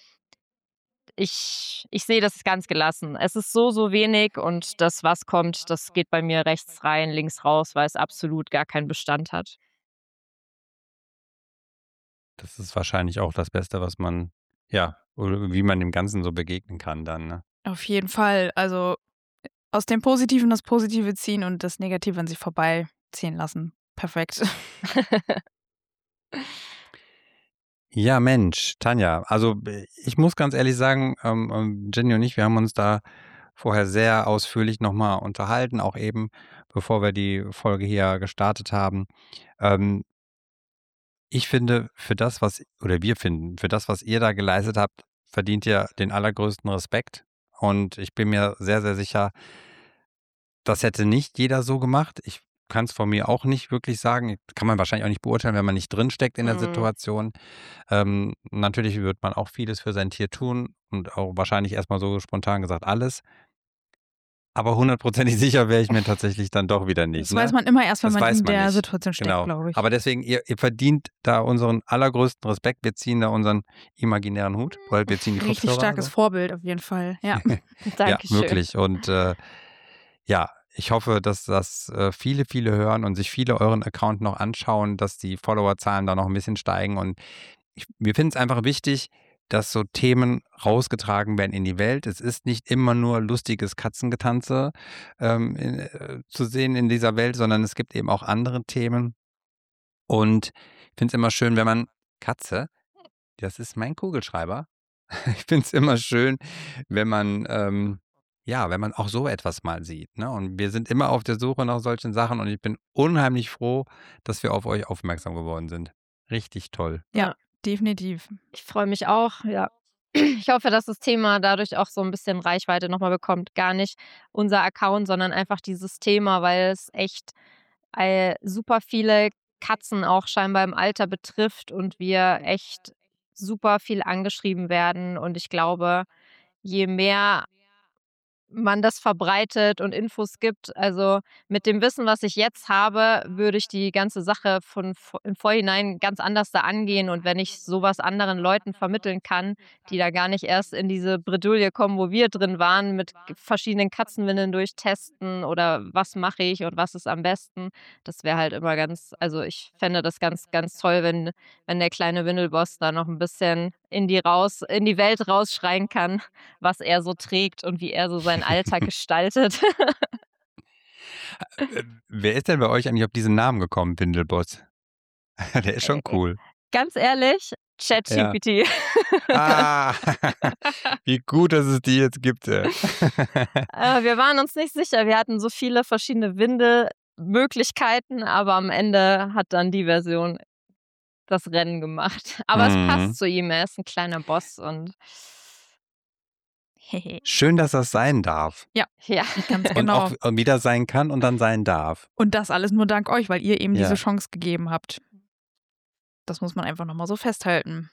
ich sehe das ganz gelassen. Es ist so, so wenig und das, was kommt, das geht bei mir rechts rein, links raus, weil es absolut gar keinen Bestand hat. Das ist wahrscheinlich auch das Beste, was man, ja, oder wie man dem Ganzen so begegnen kann dann, ne? Auf jeden Fall. Also aus dem Positiven das Positive ziehen und das Negative an sich vorbeiziehen lassen. Perfekt. Ja, Mensch, Tanja, also ich muss ganz ehrlich sagen, Jenny und ich, wir haben uns da vorher sehr ausführlich nochmal unterhalten, auch eben, bevor wir die Folge hier gestartet haben. Ähm, Ich finde, wir finden, für das, was ihr da geleistet habt, verdient ihr den allergrößten Respekt. Und ich bin mir sehr, sehr sicher, das hätte nicht jeder so gemacht. Ich kann es von mir auch nicht wirklich sagen. Kann man wahrscheinlich auch nicht beurteilen, wenn man nicht drinsteckt in der Situation. Natürlich wird man auch vieles für sein Tier tun und auch wahrscheinlich erstmal so spontan gesagt alles. Aber hundertprozentig sicher wäre ich mir tatsächlich dann doch wieder nicht. Das weiß man immer erst, wenn Das man weiß in man der nicht. Situation steckt, Genau. glaube ich. Aber deswegen, ihr verdient da unseren allergrößten Respekt. Wir ziehen da unseren imaginären Hut, weil wir ziehen die Richtig Kopfhörer. starkes Vorbild auf jeden Fall. Ja. Ja, Dankeschön. wirklich. Und ja, ich hoffe, dass das viele, viele hören und sich viele euren Account noch anschauen, dass die Followerzahlen da noch ein bisschen steigen. Und wir finden es einfach wichtig, dass so Themen rausgetragen werden in die Welt. Es ist nicht immer nur lustiges Katzengetanze zu sehen in dieser Welt, sondern es gibt eben auch andere Themen. Und ich finde es immer schön, wenn man Katze, das ist mein Kugelschreiber. Ich finde es immer schön, wenn man wenn man auch so etwas mal sieht. Ne? Und wir sind immer auf der Suche nach solchen Sachen und ich bin unheimlich froh, dass wir auf euch aufmerksam geworden sind. Richtig toll. Ja, definitiv. Ich freue mich auch, ja. Ich hoffe, dass das Thema dadurch auch so ein bisschen Reichweite nochmal bekommt. Gar nicht unser Account, sondern einfach dieses Thema, weil es echt super viele Katzen auch scheinbar im Alter betrifft und wir echt super viel angeschrieben werden. Und ich glaube, je mehr man das verbreitet und Infos gibt. Also, mit dem Wissen, was ich jetzt habe, würde ich die ganze Sache im Vorhinein ganz anders da angehen. Und wenn ich sowas anderen Leuten vermitteln kann, die da gar nicht erst in diese Bredouille kommen, wo wir drin waren, mit verschiedenen Katzenwindeln durchtesten oder was mache ich und was ist am besten, das wäre halt immer also, ich fände das ganz, ganz toll, wenn der kleine Windelboss da noch ein bisschen in die Welt rausschreien kann, was er so trägt und wie er so seinen Alltag gestaltet. Wer ist denn bei euch eigentlich auf diesen Namen gekommen, Windelboss? Der ist schon cool. Ganz ehrlich, ChatGPT. Ah, wie gut, dass es die jetzt gibt. Wir waren uns nicht sicher. Wir hatten so viele verschiedene Windelmöglichkeiten, aber am Ende hat dann die Version das Rennen gemacht. Aber es passt zu ihm. Er ist ein kleiner Boss und Schön, dass das sein darf. Ja, ganz Und genau. auch wieder sein kann und dann sein darf. Und das alles nur dank euch, weil ihr eben Ja. diese Chance gegeben habt. Das muss man einfach nochmal so festhalten.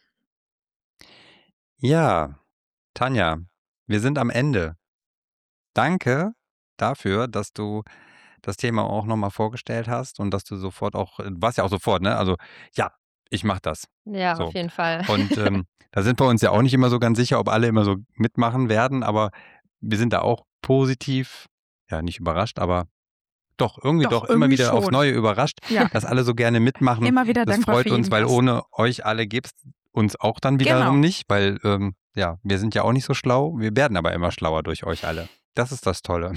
Ja, Tanja, wir sind am Ende. Danke dafür, dass du das Thema auch nochmal vorgestellt hast und dass du sofort auch, du warst ja auch sofort, ne? Also, ja, ich mach das. ja, So. auf jeden Fall. Und da sind wir uns ja auch nicht immer so ganz sicher, ob alle immer so mitmachen werden, aber wir sind da auch positiv, ja, nicht überrascht, aber doch, irgendwie immer irgendwie wieder aufs schon. Neue überrascht, Ja. dass alle so gerne mitmachen. Immer wieder Das dankbar freut für uns, jeden weil Gast. ohne euch alle gäbe es uns auch dann wiederum Genau. nicht, weil wir sind ja auch nicht so schlau. Wir werden aber immer schlauer durch euch alle. Das ist das Tolle.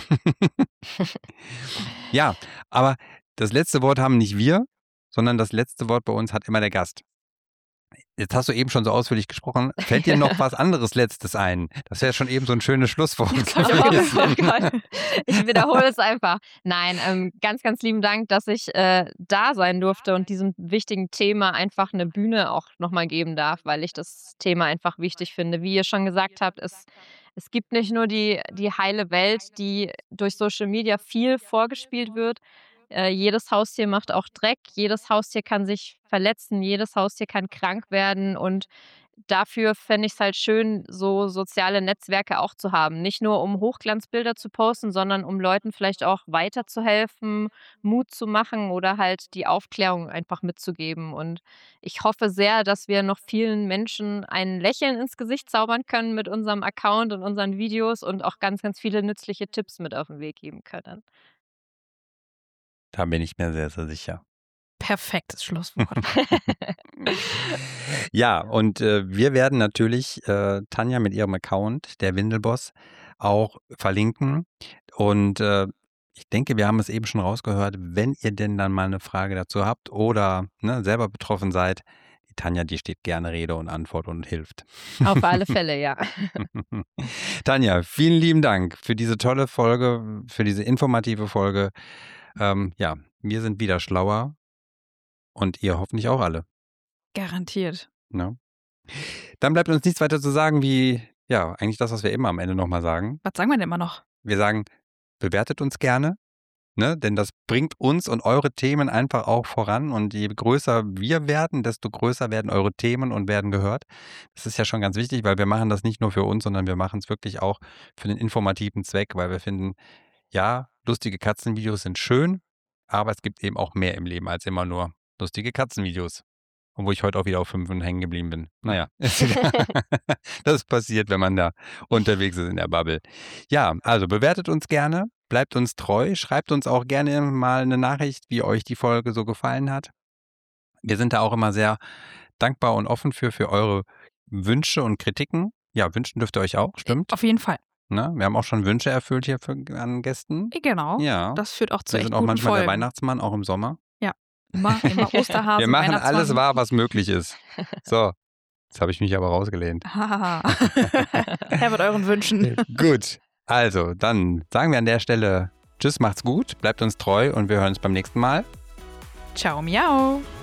Ja, aber das letzte Wort haben nicht wir, sondern das letzte Wort bei uns hat immer der Gast. Jetzt hast du eben schon so ausführlich gesprochen. Fällt dir noch was anderes Letztes ein? Das wäre schon eben so ein schönes Schlusswort. Ich wiederhole es einfach. Nein, ganz, ganz lieben Dank, dass ich da sein durfte und diesem wichtigen Thema einfach eine Bühne auch nochmal geben darf, weil ich das Thema einfach wichtig finde. Wie ihr schon gesagt habt, es gibt nicht nur die heile Welt, die durch Social Media viel vorgespielt wird. Jedes Haustier macht auch Dreck, jedes Haustier kann sich verletzen, jedes Haustier kann krank werden und dafür fände ich es halt schön, so soziale Netzwerke auch zu haben. Nicht nur, um Hochglanzbilder zu posten, sondern um Leuten vielleicht auch weiterzuhelfen, Mut zu machen oder halt die Aufklärung einfach mitzugeben. Und ich hoffe sehr, dass wir noch vielen Menschen ein Lächeln ins Gesicht zaubern können mit unserem Account und unseren Videos und auch ganz, ganz viele nützliche Tipps mit auf den Weg geben können. Da bin ich mir sehr, sehr sicher. Perfektes Schlusswort. Ja, und wir werden natürlich Tanja mit ihrem Account, der Windelboss, auch verlinken. Und ich denke, wir haben es eben schon rausgehört, wenn ihr denn dann mal eine Frage dazu habt oder selber betroffen seid, die Tanja, die steht gerne Rede und Antwort und hilft. Auf alle Fälle, ja. Tanja, vielen lieben Dank für diese tolle Folge, für diese informative Folge. Wir sind wieder schlauer und ihr hoffentlich auch alle. Garantiert. Ne? Dann bleibt uns nichts weiter zu sagen wie, eigentlich das, was wir immer am Ende nochmal sagen. Was sagen wir denn immer noch? Wir sagen, bewertet uns gerne, ne? Denn das bringt uns und eure Themen einfach auch voran. Und je größer wir werden, desto größer werden eure Themen und werden gehört. Das ist ja schon ganz wichtig, weil wir machen das nicht nur für uns, sondern wir machen es wirklich auch für den informativen Zweck, weil wir finden, ja, lustige Katzenvideos sind schön, aber es gibt eben auch mehr im Leben als immer nur lustige Katzenvideos. Und wo ich heute auch wieder auf 5 hängen geblieben bin. Naja, das passiert, wenn man da unterwegs ist in der Bubble. Ja, also bewertet uns gerne, bleibt uns treu, schreibt uns auch gerne mal eine Nachricht, wie euch die Folge so gefallen hat. Wir sind da auch immer sehr dankbar und offen für eure Wünsche und Kritiken. Ja, wünschen dürft ihr euch auch, stimmt. Auf jeden Fall. Ne? Wir haben auch schon Wünsche erfüllt hier an Gästen. Genau. Ja. Das führt auch zu Wir echt sind auch guten manchmal der Folgen. Weihnachtsmann, auch im Sommer. Immer Osterhasen, Wir machen Weihnachtsmann. alles wahr, was möglich ist. So, jetzt habe ich mich aber rausgelehnt. Her mit euren Wünschen. Gut, also dann sagen wir an der Stelle Tschüss, macht's gut, bleibt uns treu und wir hören uns beim nächsten Mal. Ciao, miau.